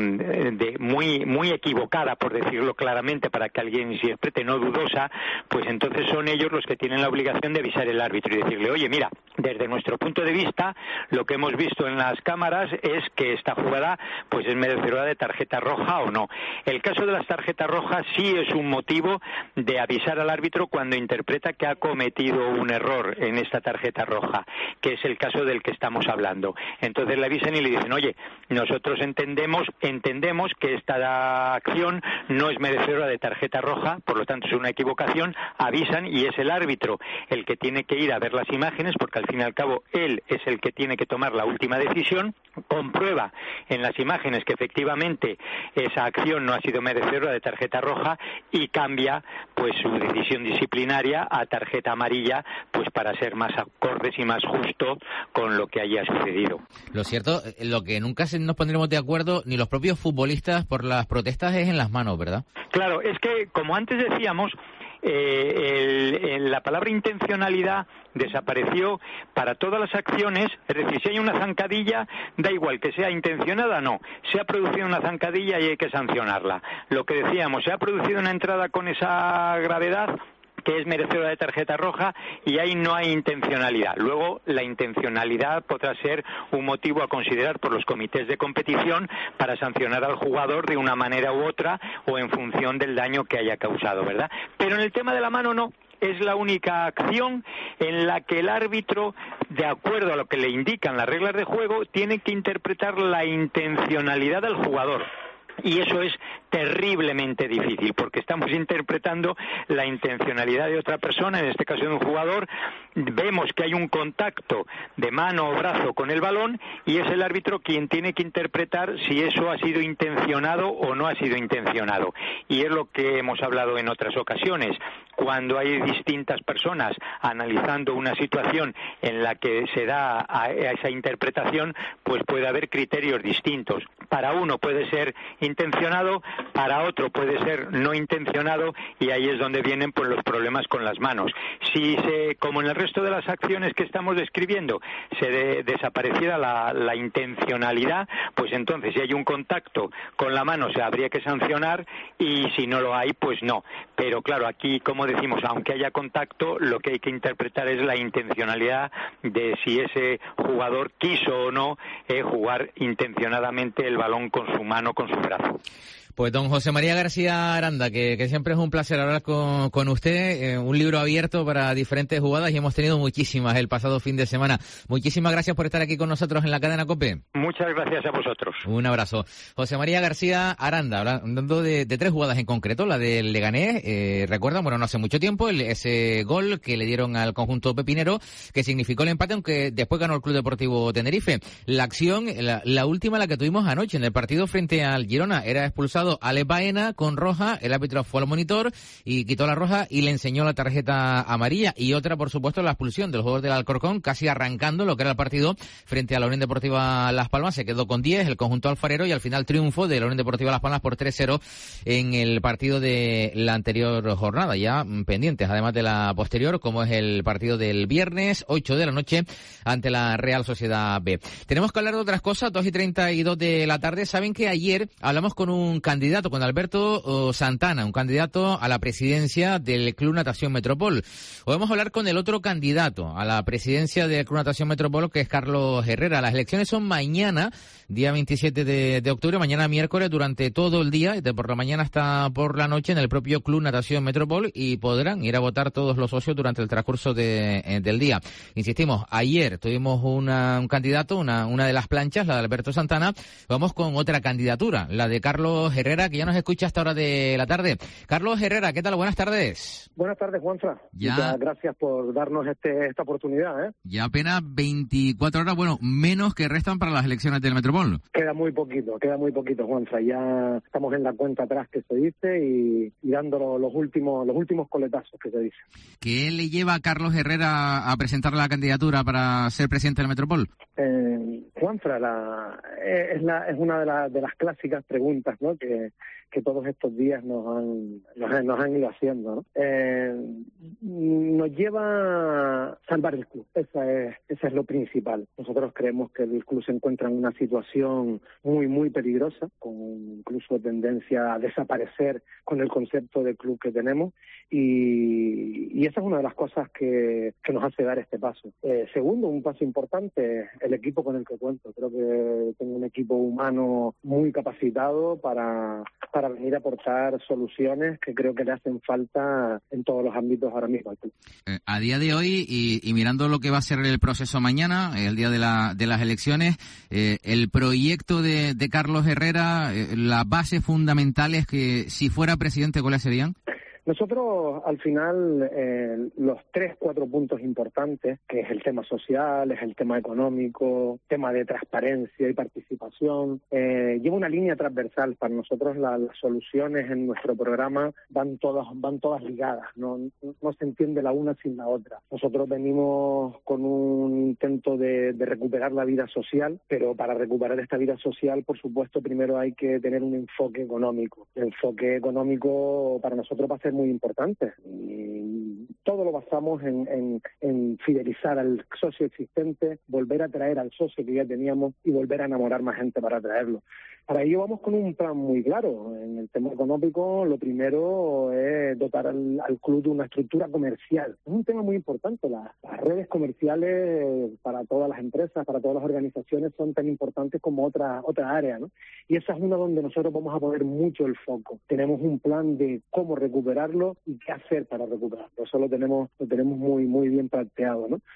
de muy muy equivocada, por decirlo claramente, para que alguien se interprete, no dudosa, pues entonces son ellos los que tienen la obligación de avisar al árbitro y decirle, oye, mira, desde nuestro punto de vista, lo que hemos visto en las cámaras es que esta jugada pues es merecedora de tarjeta roja o no. El caso de las tarjetas rojas sí es un motivo de avisar al árbitro cuando interpreta que ha cometido un error error en esta tarjeta roja, que es el caso del que estamos hablando. Entonces le avisan y le dicen, oye, nosotros entendemos, entendemos que esta acción no es merecedora de tarjeta roja, por lo tanto es una equivocación, avisan y es el árbitro el que tiene que ir a ver las imágenes, porque al fin y al cabo él es el que tiene que tomar la última decisión, comprueba en las imágenes que efectivamente esa acción no ha sido merecedora de tarjeta roja y cambia pues su decisión disciplinaria a tarjeta amarilla, pues para ser más acordes y más justo con lo que haya sucedido. Lo cierto, lo que nunca nos pondremos de acuerdo ni los propios futbolistas por las protestas es en las manos, ¿verdad? Claro, es que como antes decíamos, Eh, el, el, la palabra intencionalidad desapareció para todas las acciones, es decir, si hay una zancadilla, da igual que sea intencionada o no, se ha producido una zancadilla y hay que sancionarla. Lo que decíamos, se ha producido una entrada con esa gravedad que es merecedora de tarjeta roja y ahí no hay intencionalidad. Luego, la intencionalidad podrá ser un motivo a considerar por los comités de competición para sancionar al jugador de una manera u otra o en función del daño que haya causado, ¿verdad? Pero en el tema de la mano no. Es la única acción en la que el árbitro, de acuerdo a lo que le indican las reglas de juego, tiene que interpretar la intencionalidad del jugador. Y eso es terriblemente difícil, porque estamos interpretando la intencionalidad de otra persona, en este caso de un jugador, vemos que hay un contacto de mano o brazo con el balón y es el árbitro quien tiene que interpretar si eso ha sido intencionado o no ha sido intencionado. Y es lo que hemos hablado en otras ocasiones. Cuando hay distintas personas analizando una situación en la que se da a esa interpretación, pues puede haber criterios distintos. Para uno puede ser intencionado, para otro puede ser no intencionado y ahí es donde vienen pues los problemas con las manos. Si se, como en el resto de las acciones que estamos describiendo, se de, desapareciera la, la intencionalidad, pues entonces si hay un contacto con la mano se habría que sancionar y si no lo hay, pues no. Pero claro, aquí, como decimos, aunque haya contacto, lo que hay que interpretar es la intencionalidad de si ese jugador quiso o no eh, jugar intencionadamente el balón con su mano, con su brazo. Pues don José María García Aranda, que, que siempre es un placer hablar con, con usted, eh, un libro abierto para diferentes jugadas y hemos tenido muchísimas el pasado fin de semana. Muchísimas gracias por estar aquí con nosotros en la cadena COPE. Muchas gracias a vosotros. Un abrazo. José María García Aranda, hablando de, de tres jugadas en concreto, la del Leganés, eh, recuerdan, bueno, no hace mucho tiempo, el, ese gol que le dieron al conjunto pepinero, que significó el empate, aunque después ganó el Club Deportivo Tenerife. La acción, la, la última, la que tuvimos anoche en el partido frente al Girona, era expulsado Alex Baena con roja, el árbitro fue al monitor y quitó la roja y le enseñó la tarjeta amarilla. Y otra, por supuesto, la expulsión del jugador del Alcorcón, casi arrancando lo que era el partido frente a la Unión Deportiva Las Palmas. Se quedó con diez el conjunto alfarero y al final triunfo de la Unión Deportiva Las Palmas por tres cero en el partido de la anterior jornada. Ya pendientes, además de la posterior, como es el partido del viernes, ocho de la noche, ante la Real Sociedad B. Tenemos que hablar de otras cosas, dos y treinta y dos de la tarde. Saben que ayer hablamos con un candidato, con Alberto Santana, un candidato a la presidencia del Club Natación Metropol. Hoy vamos a hablar con el otro candidato a la presidencia del Club Natación Metropol, que es Carlos Herrera. Las elecciones son mañana, día veintisiete de, de octubre, mañana miércoles, durante todo el día, de por la mañana hasta por la noche, en el propio Club Natación Metropol, y podrán ir a votar todos los socios durante el transcurso de, eh, del día. Insistimos, ayer tuvimos una, un candidato, una, una de las planchas, la de Alberto Santana. Vamos con otra candidatura, la de Carlos Herrera, que ya nos escucha hasta hora de la tarde. Carlos Herrera, ¿qué tal? Buenas tardes. Buenas tardes, Juanfran. Ya... Ya, gracias por darnos este, esta oportunidad. ¿eh? Ya apenas veinticuatro horas, bueno, menos que restan para las elecciones del Metropol. Queda muy poquito, queda muy poquito, Juanfran. Ya estamos en la cuenta atrás que se dice y, y dando los últimos, los últimos coletazos que se dice. ¿Qué le lleva a Carlos Herrera a presentar la candidatura para ser presidente del Metropol? Eh, Juanfran, la, es, la, es una de, la, de las clásicas preguntas, ¿no? que, que todos estos días nos han, nos, nos han ido haciendo, ¿no? Eh, nos lleva a salvar el club, esa es, esa es lo principal. Nosotros creemos que el club se encuentra en una situación muy, muy peligrosa, con incluso tendencia a desaparecer con el concepto de club que tenemos, y, y esa es una de las cosas que, que nos hace dar este paso. Eh, segundo, un paso importante, el equipo con el que cuento. Creo que tengo un equipo humano muy capacitado para para, para venir a aportar soluciones que creo que le hacen falta en todos los ámbitos ahora mismo. Eh, a día de hoy, y, y mirando lo que va a ser el proceso mañana, el día de, la, de las elecciones, eh, el proyecto de, de Carlos Herrera, eh, las bases fundamentales que si fuera presidente, ¿cuáles serían? Nosotros, al final, eh, los tres, cuatro puntos importantes, que es el tema social, es el tema económico, tema de transparencia y participación, eh, lleva una línea transversal. Para nosotros la, las soluciones en nuestro programa van todas van todas ligadas, no, no se entiende la una sin la otra. Nosotros venimos con un intento de, de recuperar la vida social, pero para recuperar esta vida social, por supuesto, primero hay que tener un enfoque económico. El enfoque económico para nosotros va a ser muy importante y todo lo basamos en, en, en fidelizar al socio existente, volver a traer al socio que ya teníamos y volver a enamorar más gente para traerlo. Para ello vamos con un plan muy claro. En el tema económico, lo primero es dotar al, al club de una estructura comercial. Es un tema muy importante. Las, las redes comerciales para todas las empresas, para todas las organizaciones son tan importantes como otra otra área, ¿no? Y esa es una donde nosotros vamos a poner mucho el foco. Tenemos un plan de cómo recuperarlo y qué hacer para recuperarlo. Eso lo tenemos lo tenemos muy muy bien planteado, ¿no?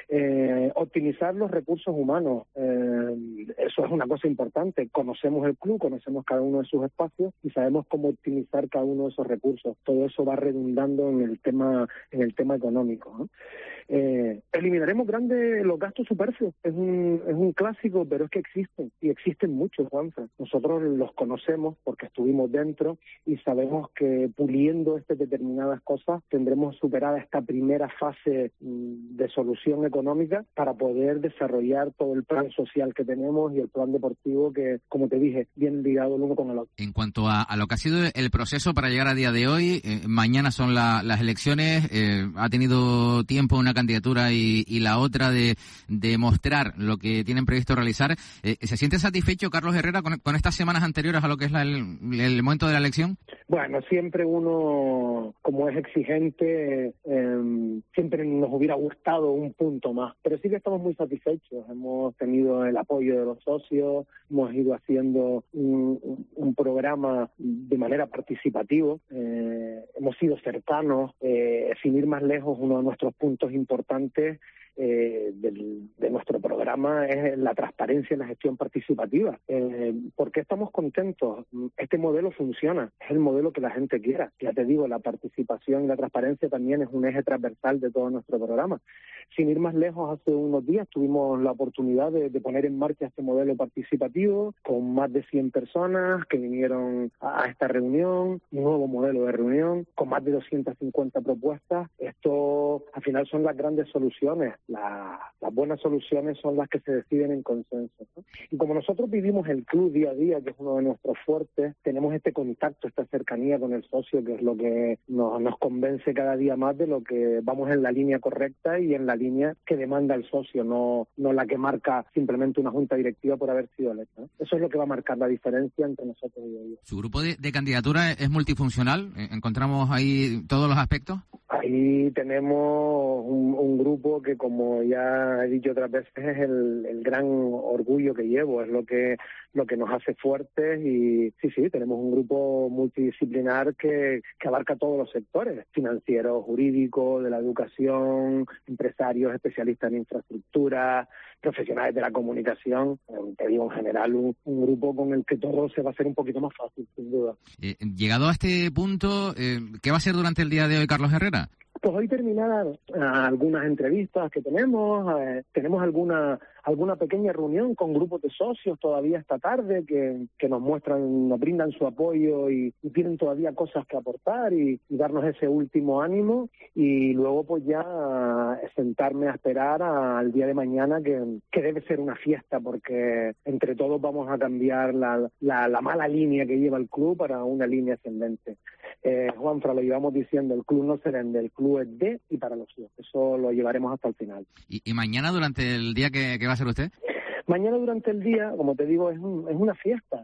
Eh, optimizar los recursos humanos, eh, eso es una cosa importante. Conocemos el club, conocemos cada uno de sus espacios y sabemos cómo optimizar cada uno de esos recursos. Todo eso va redundando en el tema en el tema económico, ¿no? Eh, eliminaremos grandes los gastos superfluos. Es un es un clásico, pero es que existen y existen muchos, Juanfran. Nosotros los conocemos porque estuvimos dentro y sabemos que puliendo estas determinadas cosas tendremos superada esta primera fase mmm, de solución económica para poder desarrollar todo el plan social que tenemos y el plan deportivo que, como te dije, viene ligado el uno con el otro. En cuanto a, a lo que ha sido el proceso para llegar a día de hoy, eh, mañana son la, las elecciones, eh, ha tenido tiempo una candidatura y, y la otra de, de mostrar lo que tienen previsto realizar. Eh, ¿Se siente satisfecho Carlos Herrera con, con estas semanas anteriores a lo que es la, el, el momento de la elección? Bueno, siempre uno, como es exigente, eh, siempre nos hubiera gustado un punto más, pero sí que estamos muy satisfechos. Hemos tenido el apoyo de los socios, hemos ido haciendo un, un programa de manera participativa, eh, hemos sido cercanos, eh, sin ir más lejos, uno de nuestros puntos importantes Eh, del, de nuestro programa es la transparencia en la gestión participativa. Eh, ¿Por qué estamos contentos? Este modelo funciona, es el modelo que la gente quiera. Ya te digo, la participación y la transparencia también es un eje transversal de todo nuestro programa. Sin ir más lejos, hace unos días tuvimos la oportunidad de, de poner en marcha este modelo participativo con más de cien personas que vinieron a, a esta reunión, un nuevo modelo de reunión, con más de doscientas cincuenta propuestas. Esto, al final, son las grandes soluciones. La, las buenas soluciones son las que se deciden en consenso, ¿no? Y como nosotros vivimos el club día a día, que es uno de nuestros fuertes, tenemos este contacto, esta cercanía con el socio, que es lo que nos, nos convence cada día más de lo que vamos en la línea correcta y en la línea que demanda el socio, no, no la que marca simplemente una junta directiva por haber sido electa, ¿no? Eso es lo que va a marcar la diferencia entre nosotros y ellos. ¿Su grupo de, de candidatura es multifuncional? ¿Encontramos ahí todos los aspectos? Ahí tenemos un, un grupo que, como ya he dicho otras veces, es el, el gran orgullo que llevo, es lo que lo que nos hace fuertes y sí, sí, tenemos un grupo multidisciplinar que, que abarca todos los sectores, financiero, jurídico, de la educación, empresarios, especialistas en infraestructura, profesionales de la comunicación, te digo en general un, un grupo con el que todo se va a hacer un poquito más fácil, sin duda. Eh, llegado a este punto, eh, ¿qué va a hacer durante el día de hoy Carlos Herrera? Pues hoy terminar uh, algunas entrevistas que tenemos, uh, tenemos alguna alguna pequeña reunión con grupos de socios todavía esta tarde que, que nos muestran, nos brindan su apoyo y, y tienen todavía cosas que aportar y, y darnos ese último ánimo y luego pues ya uh, sentarme a esperar a, al día de mañana que, que debe ser una fiesta porque entre todos vamos a cambiar la, la, la mala línea que lleva el club para una línea ascendente. Eh, Juanfra, lo llevamos diciendo, el club no se vende, el club es de y para los suyos. Eso lo llevaremos hasta el final. ¿Y, y mañana durante el día qué, qué va a hacer usted? Mañana durante el día, como te digo, es, un, es una fiesta.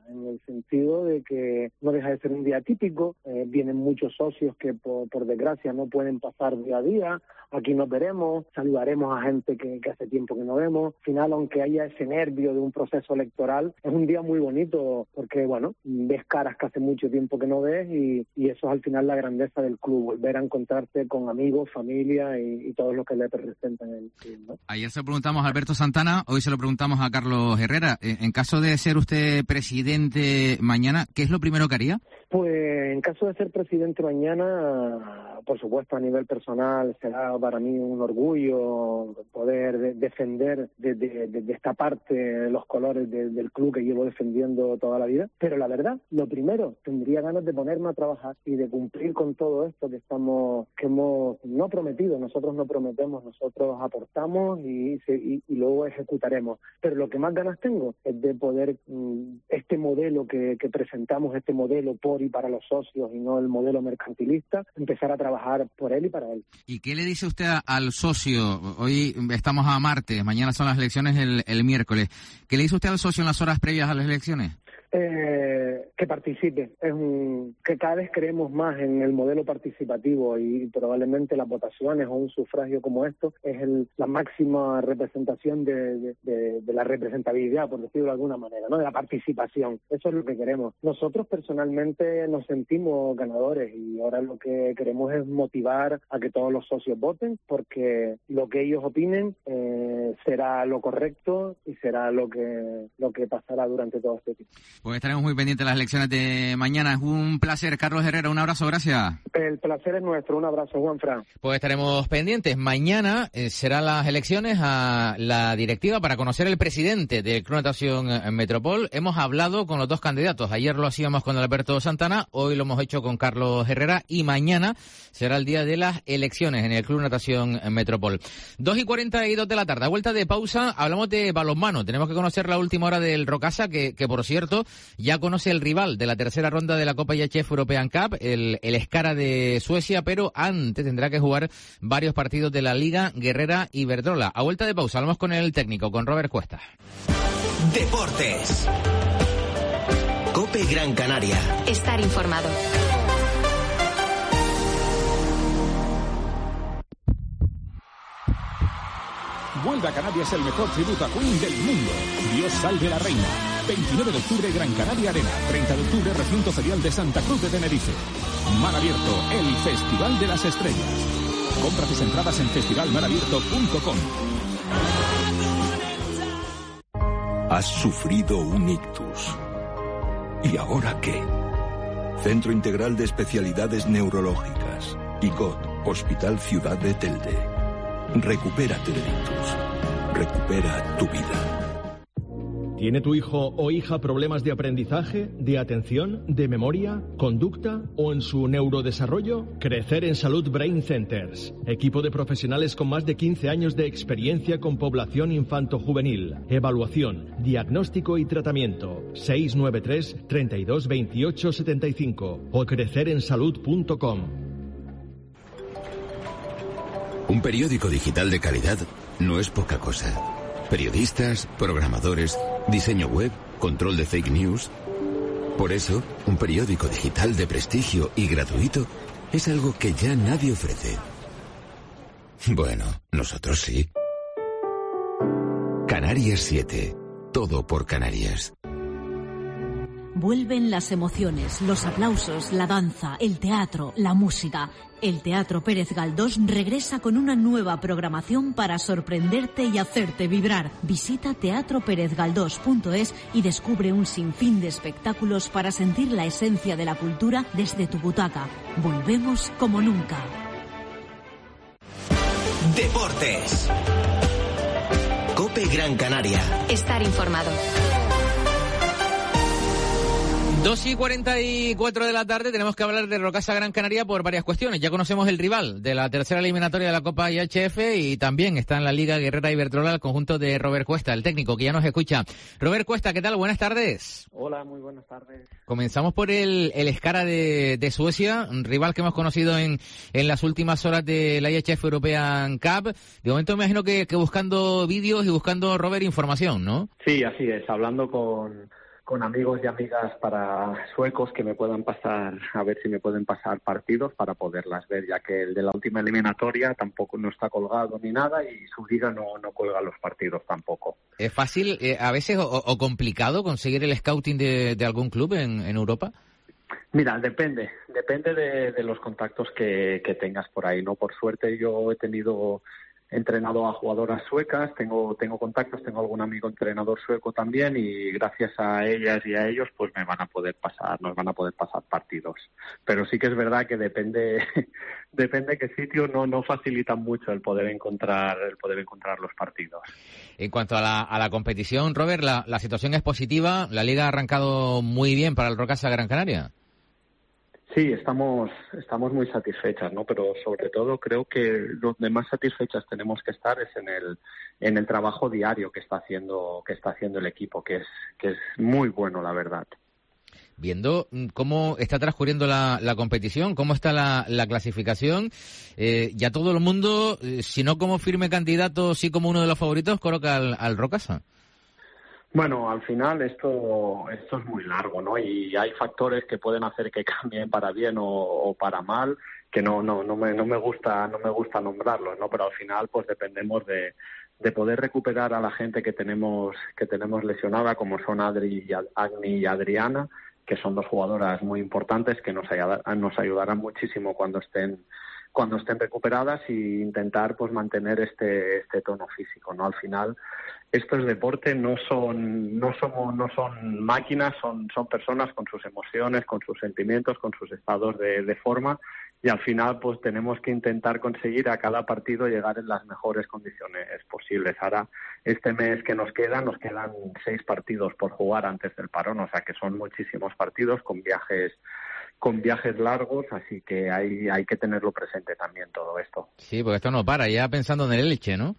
en el sentido de que no deja de ser un día típico, eh, vienen muchos socios que por, por desgracia no pueden pasar día a día, aquí nos veremos, saludaremos a gente que, que hace tiempo que no vemos. Al final, aunque haya ese nervio de un proceso electoral, es un día muy bonito porque, bueno, ves caras que hace mucho tiempo que no ves y, y eso es al final la grandeza del club, volver a encontrarte con amigos, familia y, y todos los que le representan el club, ¿no? Ayer se lo preguntamos a Alberto Santana, hoy se lo preguntamos a Carlos Herrera. En caso de ser usted presidente mañana, ¿qué es lo primero que haría? Pues en caso de ser presidente mañana, por supuesto a nivel personal será para mí un orgullo poder de, defender desde de, de, de esta parte los colores de, del club que llevo defendiendo toda la vida, pero la verdad, lo primero, tendría ganas de ponerme a trabajar y de cumplir con todo esto que estamos, que hemos no prometido, nosotros no prometemos, nosotros aportamos y, y, y luego ejecutaremos, pero lo que más ganas tengo es de poder, este modelo que, que presentamos, este modelo por y para los socios y no el modelo mercantilista, empezar a trabajar por él y para él. ¿Y qué le dice usted al socio? Hoy estamos a martes, mañana son las elecciones el, el miércoles. ¿Qué le dice usted al socio en las horas previas a las elecciones? Eh, que participe, es un, que cada vez creemos más en el modelo participativo y probablemente las votaciones o un sufragio como esto es el, la máxima representación de, de, de, de la representabilidad, por decirlo de alguna manera, ¿no? De la participación. Eso es lo que queremos. Nosotros personalmente nos sentimos ganadores y ahora lo que queremos es motivar a que todos los socios voten porque lo que ellos opinen eh, será lo correcto y será lo que, lo que pasará durante todo este tiempo. Pues estaremos muy pendientes de las elecciones de mañana. Es un placer, Carlos Herrera. Un abrazo, gracias. El placer es nuestro. Un abrazo, Juanfran. Pues estaremos pendientes. Mañana eh, serán las elecciones a la directiva para conocer el presidente del Club Natación Metropol. Hemos hablado con los dos candidatos. Ayer lo hacíamos con Alberto Santana, hoy lo hemos hecho con Carlos Herrera y mañana será el día de las elecciones en el Club Natación Metropol. dos y cuarenta y dos de la tarde. A vuelta de pausa hablamos de balonmano. Tenemos que conocer la última hora del Rocasa, que, que por cierto ya conoce el rival de la tercera ronda de la Copa I H F European Cup, el, el Skara de Suecia, pero antes tendrá que jugar varios partidos de la Liga Guerrera Iberdrola. A vuelta de pausa hablamos con el técnico, con Robert Cuesta. Deportes. COPE Gran Canaria. Estar informado. Vuelve a Canarias el mejor tributo a Queen del mundo. Dios salve la reina. veintinueve de octubre, Gran Canaria Arena. treinta de octubre, Recinto Ferial de Santa Cruz de Tenerife. Mar Abierto, el Festival de las Estrellas. Compra tus entradas en festival mar abierto punto com. Has sufrido un ictus. ¿Y ahora qué? Centro Integral de Especialidades Neurológicas. I C O T, Hospital Ciudad de Telde. Recupérate del ictus. Recupera tu vida. ¿Tiene tu hijo o hija problemas de aprendizaje, de atención, de memoria, conducta o en su neurodesarrollo? Crecer en Salud Brain Centers. Equipo de profesionales con más de quince años de experiencia con población infanto-juvenil. Evaluación, diagnóstico y tratamiento. seis nueve tres, treinta y dos, veintiocho, setenta y cinco o crecer en salud punto com. Un periódico digital de calidad no es poca cosa. Periodistas, programadores, diseño web, control de fake news. Por eso, un periódico digital de prestigio y gratuito es algo que ya nadie ofrece. Bueno, nosotros sí. Canarias siete. Todo por Canarias. Vuelven las emociones, los aplausos, la danza, el teatro, la música. El Teatro Pérez Galdós regresa con una nueva programación para sorprenderte y hacerte vibrar. Visita teatro pérez galdós punto es y descubre un sinfín de espectáculos para sentir la esencia de la cultura desde tu butaca. Volvemos como nunca. Deportes. COPE Gran Canaria. Estar informado. dos y cuarenta y cuatro de la tarde tenemos que hablar de Rocasa Gran Canaria por varias cuestiones. Ya conocemos el rival de la tercera eliminatoria de la Copa I H F y también está en la Liga Guerrera Iberdrola el conjunto de Robert Cuesta, el técnico que ya nos escucha. Robert Cuesta, ¿qué tal? Buenas tardes. Hola, muy buenas tardes. Comenzamos por el, el Skara de, de Suecia, un rival que hemos conocido en, en las últimas horas de la I H F European Cup. De momento me imagino que, que buscando vídeos y buscando, Robert, información, ¿no? Sí, así es, hablando con... con amigos y amigas para suecos que me puedan pasar, a ver si me pueden pasar partidos para poderlas ver, ya que el de la última eliminatoria tampoco no está colgado ni nada y su liga no, no cuelga los partidos tampoco. ¿Es fácil eh, a veces o, o complicado conseguir el scouting de, de algún club en, en Europa? Mira, depende, depende de, de los contactos que, que tengas por ahí, ¿no? Por suerte yo he tenido... He entrenado a jugadoras suecas, tengo tengo contactos, tengo algún amigo entrenador sueco también y gracias a ellas y a ellos pues me van a poder pasar, nos van a poder pasar partidos. Pero sí que es verdad que depende depende qué sitio, no no facilita mucho el poder encontrar el poder encontrar los partidos. En cuanto a la, a la competición, Robert, la, la situación es positiva, la liga ha arrancado muy bien para el Rocasa Gran Canaria. Sí, estamos estamos muy satisfechas, ¿no? Pero sobre todo creo que donde más satisfechas tenemos que estar es en el en el trabajo diario que está haciendo que está haciendo el equipo, que es que es muy bueno, la verdad. Viendo cómo está transcurriendo la, la competición, cómo está la, la clasificación, eh, ya todo el mundo, eh, si no como firme candidato, sí como uno de los favoritos, coloca al, al Rocasa. Bueno, al final esto esto es muy largo, ¿no? Y hay factores que pueden hacer que cambien para bien o, o para mal, que no no no me no me gusta no me gusta nombrarlos, ¿no? Pero al final pues dependemos de de poder recuperar a la gente que tenemos que tenemos lesionada, como son Adri y Agni y Adriana, que son dos jugadoras muy importantes que nos ayuda, nos ayudarán muchísimo cuando estén cuando estén recuperadas y intentar pues mantener este este tono físico, ¿no? Al final esto es deporte, no son no somos no son máquinas, son son personas con sus emociones, con sus sentimientos, con sus estados de, de forma y al final pues tenemos que intentar conseguir a cada partido llegar en las mejores condiciones posibles. Ahora este mes que nos queda nos quedan seis partidos por jugar antes del parón, o sea que son muchísimos partidos con viajes con viajes largos, así que hay hay que tenerlo presente también todo esto. Sí, porque esto no para, ya pensando en el Elche, ¿no?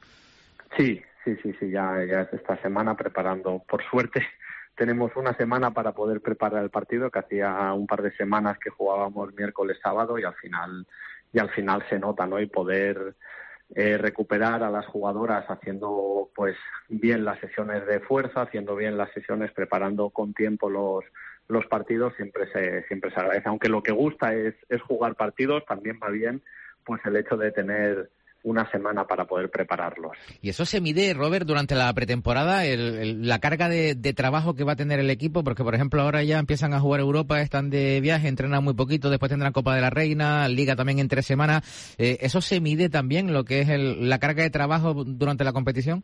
Sí, sí, sí, sí, ya, ya esta semana preparando, por suerte tenemos una semana para poder preparar el partido, que hacía un par de semanas que jugábamos miércoles, sábado y al final y al final se nota, ¿no? Y poder eh, recuperar a las jugadoras haciendo pues bien las sesiones de fuerza, haciendo bien las sesiones, preparando con tiempo los los partidos siempre se siempre se agradece, aunque lo que gusta es es jugar partidos, también va bien pues el hecho de tener una semana para poder prepararlos. Y eso se mide, Robert, durante la pretemporada, el, el, la carga de, de trabajo que va a tener el equipo, porque por ejemplo ahora ya empiezan a jugar Europa, están de viaje, entrenan muy poquito, después tendrán Copa de la Reina, Liga también en tres semanas. Eh, ¿Eso se mide también, lo que es el, la carga de trabajo durante la competición?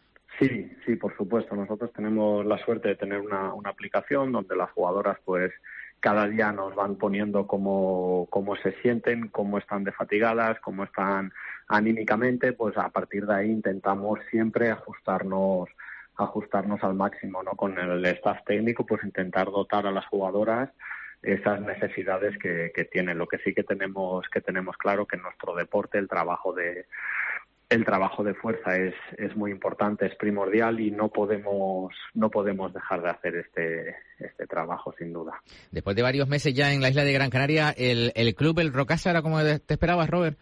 Sí, sí, por supuesto. Nosotros tenemos la suerte de tener una, una aplicación donde las jugadoras pues cada día nos van poniendo cómo, cómo se sienten, cómo están de fatigadas, cómo están anímicamente, pues a partir de ahí intentamos siempre ajustarnos ajustarnos al máximo, ¿no? Con el staff técnico, pues intentar dotar a las jugadoras esas necesidades que, que tienen. Lo que sí que tenemos que tenemos claro que en nuestro deporte el trabajo de el trabajo de fuerza es es muy importante, es primordial y no podemos no podemos dejar de hacer este este trabajo sin duda. Después de varios meses ya en la isla de Gran Canaria, el el club, el Rocasa, era como te esperabas, Robert.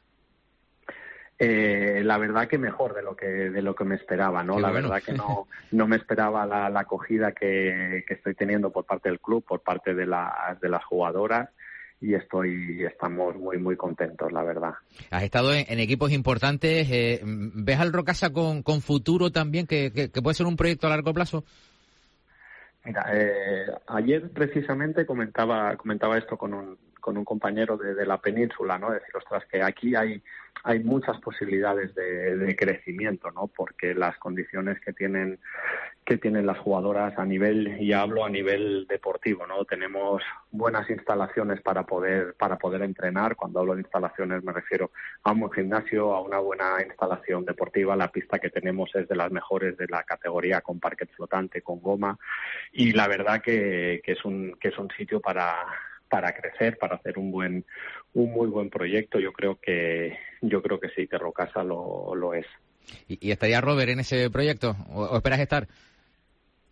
Eh, la verdad que mejor de lo que de lo que me esperaba, ¿no? Qué la bueno. verdad que no no me esperaba la, la acogida que, que estoy teniendo por parte del club, por parte de las de las jugadoras. Y estoy estamos muy muy contentos, la verdad. Has estado en, en equipos importantes. Eh, ¿Ves al Rocasa con, con futuro también, que, que, que puede ser un proyecto a largo plazo? Mira, eh, ayer precisamente comentaba comentaba esto con un con un compañero de, de la península, ¿no? Decir, ostras, que aquí hay hay muchas posibilidades de, de crecimiento, ¿no? Porque las condiciones que tienen que tienen las jugadoras a nivel, y hablo a nivel deportivo, ¿no? Tenemos buenas instalaciones para poder para poder entrenar. Cuando hablo de instalaciones me refiero a un buen gimnasio, a una buena instalación deportiva. La pista que tenemos es de las mejores de la categoría, con parquet flotante, con goma, y la verdad que, que es un que es un sitio para para crecer, para hacer un buen un muy buen proyecto. Yo creo que yo creo que sí, que Rocasa lo, lo es. ¿Y, y estaría Robert en ese proyecto? ¿O, o esperas estar?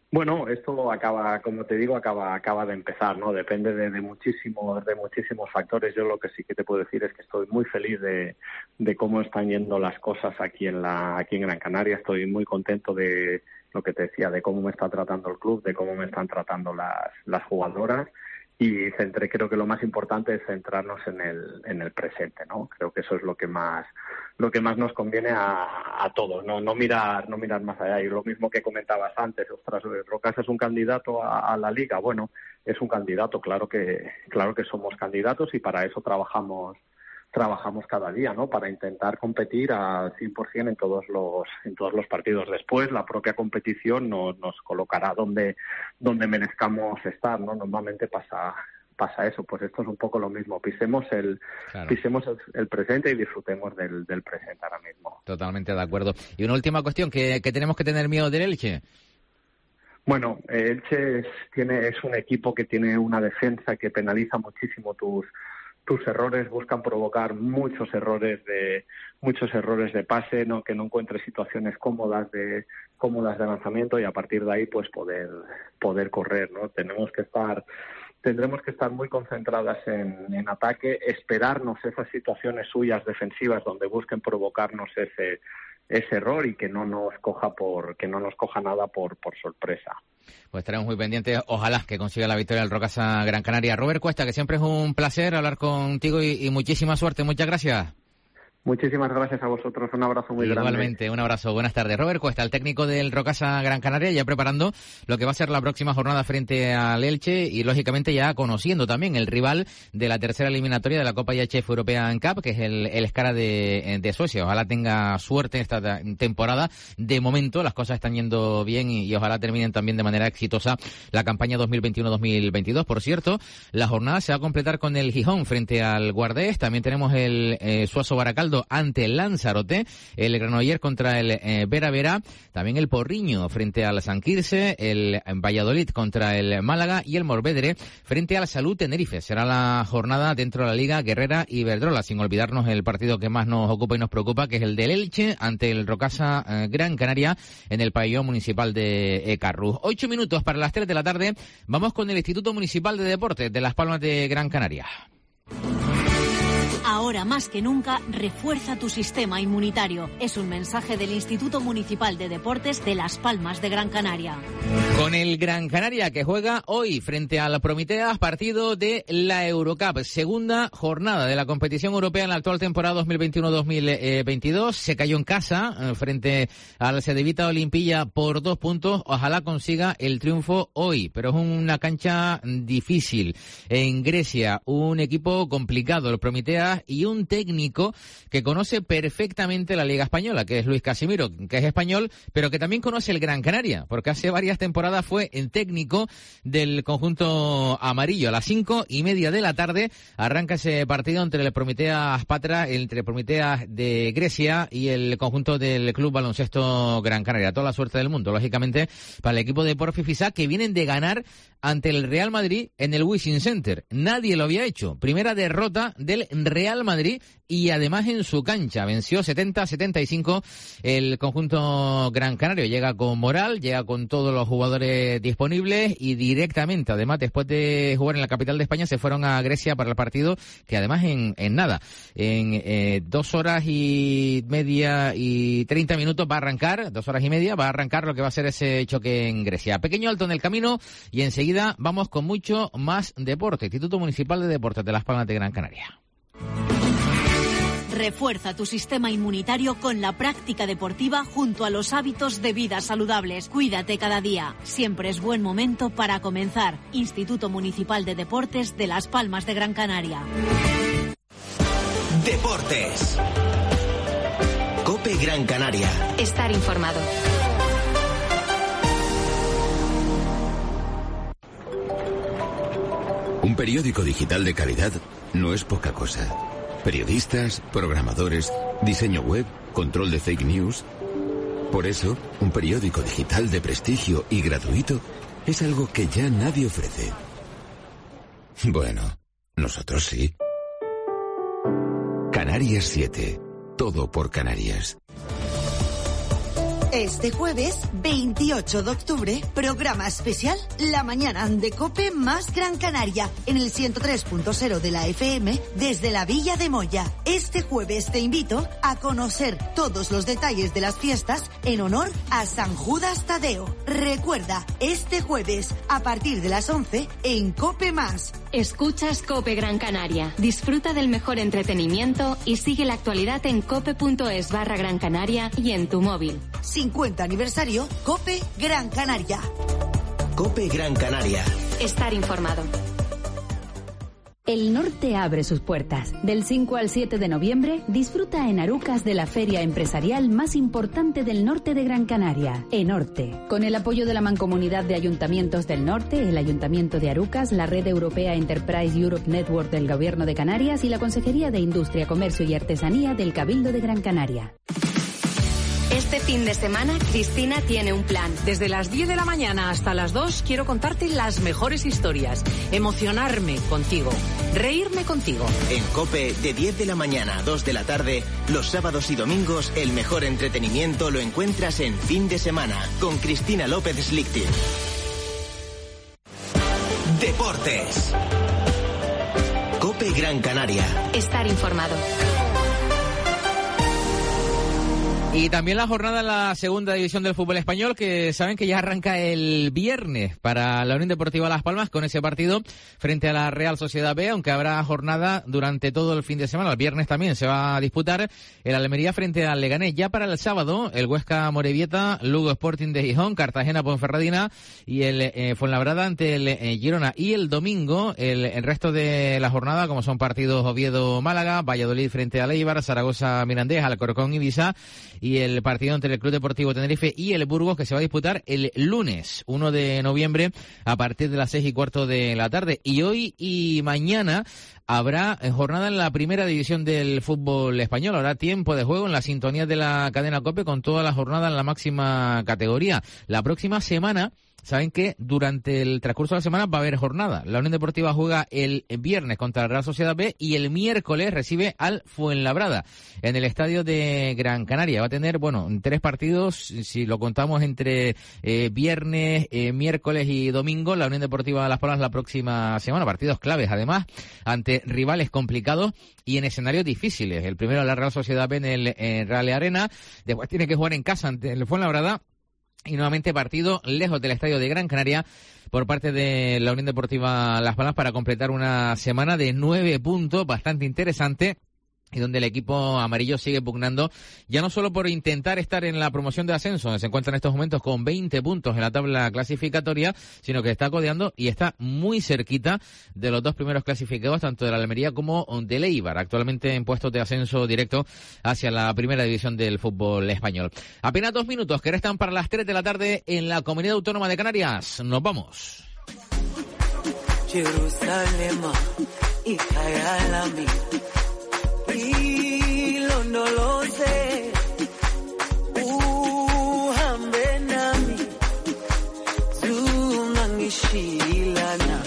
Bueno, esto acaba, como te digo, acaba acaba de empezar, ¿no? Depende de, de muchísimos de muchísimos factores. Yo lo que sí que te puedo decir es que estoy muy feliz de, de cómo están yendo las cosas aquí en la aquí en Gran Canaria. Estoy muy contento de lo que te decía, de cómo me está tratando el club, de cómo me están tratando las las jugadoras. Y centré, creo que lo más importante es centrarnos en el en el presente, ¿no? Creo que eso es lo que más lo que más nos conviene a, a todos, no no mirar no mirar más allá. Y lo mismo que comentabas antes, ostras, Rocasa es un candidato a, a la Liga. Bueno, es un candidato, claro que claro que somos candidatos y para eso trabajamos trabajamos cada día, ¿no? Para intentar competir al cien por ciento en todos los en todos los partidos. Después la propia competición nos, nos colocará donde donde merezcamos estar, ¿no? Normalmente pasa pasa eso, pues esto es un poco lo mismo. Pisemos el claro. pisemos el, el presente y disfrutemos del, del presente ahora mismo. Totalmente de acuerdo. Y una última cuestión, ¿que, que tenemos que tener miedo del Elche? Bueno, Elche es, tiene es un equipo que tiene una defensa que penaliza muchísimo tus tus errores, buscan provocar muchos errores de muchos errores de pase, no que no encuentre situaciones cómodas de cómodas de lanzamiento y a partir de ahí pues poder poder correr, ¿no? Tenemos que estar tendremos que estar muy concentradas en, en ataque, esperarnos esas situaciones suyas defensivas donde busquen provocarnos ese ese error y que no nos coja por que no nos coja nada por por sorpresa. Pues estaremos muy pendientes, ojalá que consiga la victoria el Rocasa Gran Canaria. Robert Cuesta, que siempre es un placer hablar contigo y, y muchísima suerte, muchas gracias. Muchísimas gracias a vosotros, un abrazo muy Igualmente, grande. Igualmente, un abrazo, buenas tardes. Robert Cuesta, el técnico del Rocasa Gran Canaria, ya preparando lo que va a ser la próxima jornada frente al Elche y lógicamente ya conociendo también el rival de la tercera eliminatoria de la Copa I H F European Cup, que es el, el Skara de, de Suecia. Ojalá tenga suerte esta temporada. De momento las cosas están yendo bien y, y ojalá terminen también de manera exitosa la campaña dos mil veintiuno dos mil veintidós. Por cierto, la jornada se va a completar con el Gijón frente al Guardés. También tenemos el eh, Suazo Baracaldo ante el Lanzarote, el Granollers contra el eh, Vera Vera, también el Porriño frente al San Quirze, el Valladolid contra el Málaga y el Morvedre frente al Salud Tenerife. Será la jornada dentro de la Liga Guerrera y Iberdrola, sin olvidarnos el partido que más nos ocupa y nos preocupa, que es el del Elche ante el Rocasa eh, Gran Canaria en el pabellón municipal de eh, Carrús. Ocho minutos para las tres de la tarde. Vamos con el Instituto Municipal de Deportes de Las Palmas de Gran Canaria. Ahora más que nunca, refuerza tu sistema inmunitario. Es un mensaje del Instituto Municipal de Deportes de Las Palmas de Gran Canaria. Con el Gran Canaria que juega hoy frente a la Promitea, partido de la Eurocup, segunda jornada de la competición europea en la actual temporada dos mil veintiuno dos mil veintidós. Se cayó en casa frente al Cedevita Olimpilla por dos puntos. Ojalá consiga el triunfo hoy, pero es una cancha difícil. En Grecia, un equipo complicado, el Promitea, y un técnico que conoce perfectamente la Liga Española, que es Luis Casimiro, que es español, pero que también conoce el Gran Canaria, porque hace varias temporadas fue el técnico del conjunto amarillo. A las cinco y media de la tarde arranca ese partido entre el Promitheas Patra, entre el Promitheas de Grecia y el conjunto del Club Baloncesto Gran Canaria. Toda la suerte del mundo, lógicamente, para el equipo de Porfi Fisá, que vienen de ganar ante el Real Madrid en el Wishing Center. Nadie lo había hecho. Primera derrota del Real Madrid y además en su cancha. Venció setenta a setenta y cinco el conjunto Gran Canario. Llega con moral, llega con todos los jugadores disponibles y directamente, además, después de jugar en la capital de España, se fueron a Grecia para el partido, que además en, en nada, en eh, dos horas y media y treinta minutos va a arrancar, dos horas y media, va a arrancar lo que va a ser ese choque en Grecia. Pequeño alto en el camino y enseguida vamos con mucho más deporte. Instituto Municipal de Deportes de Las Palmas de Gran Canaria. Refuerza tu sistema inmunitario con la práctica deportiva junto a los hábitos de vida saludables. Cuídate cada día. Siempre es buen momento para comenzar. Instituto Municipal de Deportes de Las Palmas de Gran Canaria. Deportes. COPE Gran Canaria. Estar informado. Un periódico digital de calidad no es poca cosa. Periodistas, programadores, diseño web, control de fake news. Por eso, un periódico digital de prestigio y gratuito es algo que ya nadie ofrece. Bueno, nosotros sí. Canarias siete. Todo por Canarias. Este jueves, veintiocho de octubre, programa especial La Mañana de COPE más Gran Canaria, en el ciento tres punto cero de la F M, desde la Villa de Moya. Este jueves te invito a conocer todos los detalles de las fiestas en honor a San Judas Tadeo. Recuerda, este jueves, a partir de las once, en COPE más. Escuchas COPE Gran Canaria. Disfruta del mejor entretenimiento y sigue la actualidad en cope.es barra Gran Canaria y en tu móvil. cincuenta aniversario COPE Gran Canaria. COPE Gran Canaria. Estar informado. El norte abre sus puertas. Del cinco al siete de noviembre, disfruta en Arucas de la feria empresarial más importante del norte de Gran Canaria, Enorte. Con el apoyo de la Mancomunidad de Ayuntamientos del Norte, el Ayuntamiento de Arucas, la Red Europea Enterprise Europe Network del Gobierno de Canarias y la Consejería de Industria, Comercio y Artesanía del Cabildo de Gran Canaria. Este fin de semana, Cristina tiene un plan. Desde las diez de la mañana hasta las dos quiero contarte las mejores historias, emocionarme contigo, reírme contigo. En COPE, de diez de la mañana a dos de la tarde, los sábados y domingos, el mejor entretenimiento lo encuentras en Fin de Semana, con Cristina López Slichting. Deportes. COPE Gran Canaria. Estar informado. Y también la jornada en la segunda división del fútbol español, que saben que ya arranca el viernes para la Unión Deportiva Las Palmas con ese partido frente a la Real Sociedad B, aunque habrá jornada durante todo el fin de semana. El viernes también se va a disputar el Almería frente al Leganés. Ya para el sábado, el Huesca Morevieta, Lugo Sporting de Gijón, Cartagena Ponferradina y el eh, Fuenlabrada ante el eh, Girona. Y el domingo, el, el resto de la jornada, como son partidos Oviedo-Málaga, Valladolid frente al Eibar, Zaragoza-Mirandés, Alcorcón-Ibiza, y el partido entre el Club Deportivo Tenerife y el Burgos, que se va a disputar el lunes uno de noviembre a partir de las seis y cuarto de la tarde. Y hoy y mañana habrá jornada en la primera división del fútbol español. Habrá tiempo de juego en la sintonía de la cadena COPE con toda la jornada en la máxima categoría. La próxima semana, saben que durante el transcurso de la semana va a haber jornada. La Unión Deportiva juega el viernes contra la Real Sociedad B y el miércoles recibe al Fuenlabrada en el estadio de Gran Canaria. Va a tener, bueno, tres partidos, si lo contamos entre eh, viernes, eh, miércoles y domingo, la Unión Deportiva Las Palmas la próxima semana. Partidos claves, además, ante rivales complicados y en escenarios difíciles. El primero, la Real Sociedad B en el en Real Arena. Después tiene que jugar en casa ante el Fuenlabrada. Y nuevamente partido lejos del estadio de Gran Canaria por parte de la Unión Deportiva Las Palmas para completar una semana de nueve puntos bastante interesante, y donde el equipo amarillo sigue pugnando, ya no solo por intentar estar en la promoción de ascenso, donde se encuentra en estos momentos con veinte puntos en la tabla clasificatoria, sino que está codeando y está muy cerquita de los dos primeros clasificados, tanto de la Almería como del Eibar, actualmente en puestos de ascenso directo hacia la primera división del fútbol español. Apenas dos minutos que restan para las tres de la tarde en la Comunidad Autónoma de Canarias. Nos vamos. Jerusalén, hilo no lo sé, uhambe nami, zungangishilana.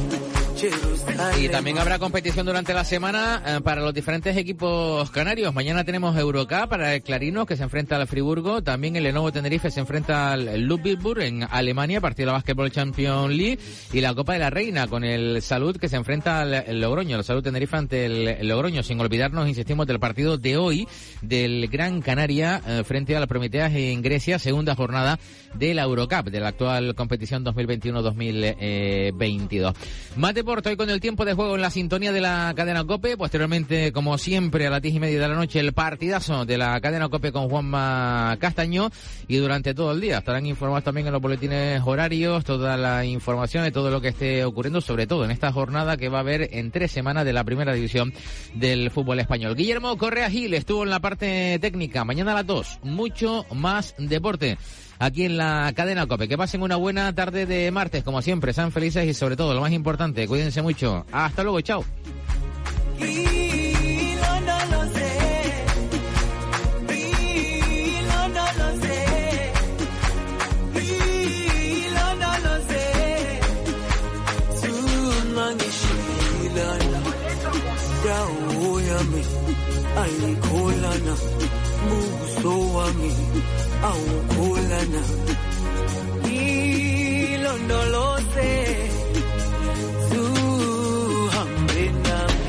Y también habrá competición durante la semana eh, para los diferentes equipos canarios. Mañana tenemos Eurocup para el Clarinos, que se enfrenta al Friburgo. También el Lenovo Tenerife se enfrenta al Ludwigsburg en Alemania, partido de la Basketball Champions League. Y la Copa de la Reina con el Salud, que se enfrenta al Logroño. El Salud Tenerife ante el Logroño. Sin olvidarnos, insistimos, del partido de hoy del Gran Canaria eh, frente a la Prometeas en Grecia, segunda jornada de la Eurocup, de la actual competición dos mil veintiuno dos mil veintidós. Más deporte hoy con el tiempo de juego en la sintonía de la cadena COPE. Posteriormente, como siempre, a las diez y media de la noche, el partidazo de la cadena COPE con Juanma Castaño. Y durante todo el día estarán informados también en los boletines horarios, toda la información de todo lo que esté ocurriendo, sobre todo en esta jornada que va a haber en tres semanas de la primera división del fútbol español. Guillermo Correa Gil estuvo en la parte técnica. Mañana a las dos, mucho más deporte aquí en la cadena COPE. Que pasen una buena tarde de martes, como siempre. Sean felices y, sobre todo, lo más importante, cuídense mucho. Hasta luego, chao. Ayikholana buso wami aukulana ilondoloze zuhambe nami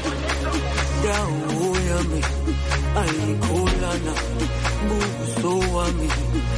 dawo yami ayikhulana buso wami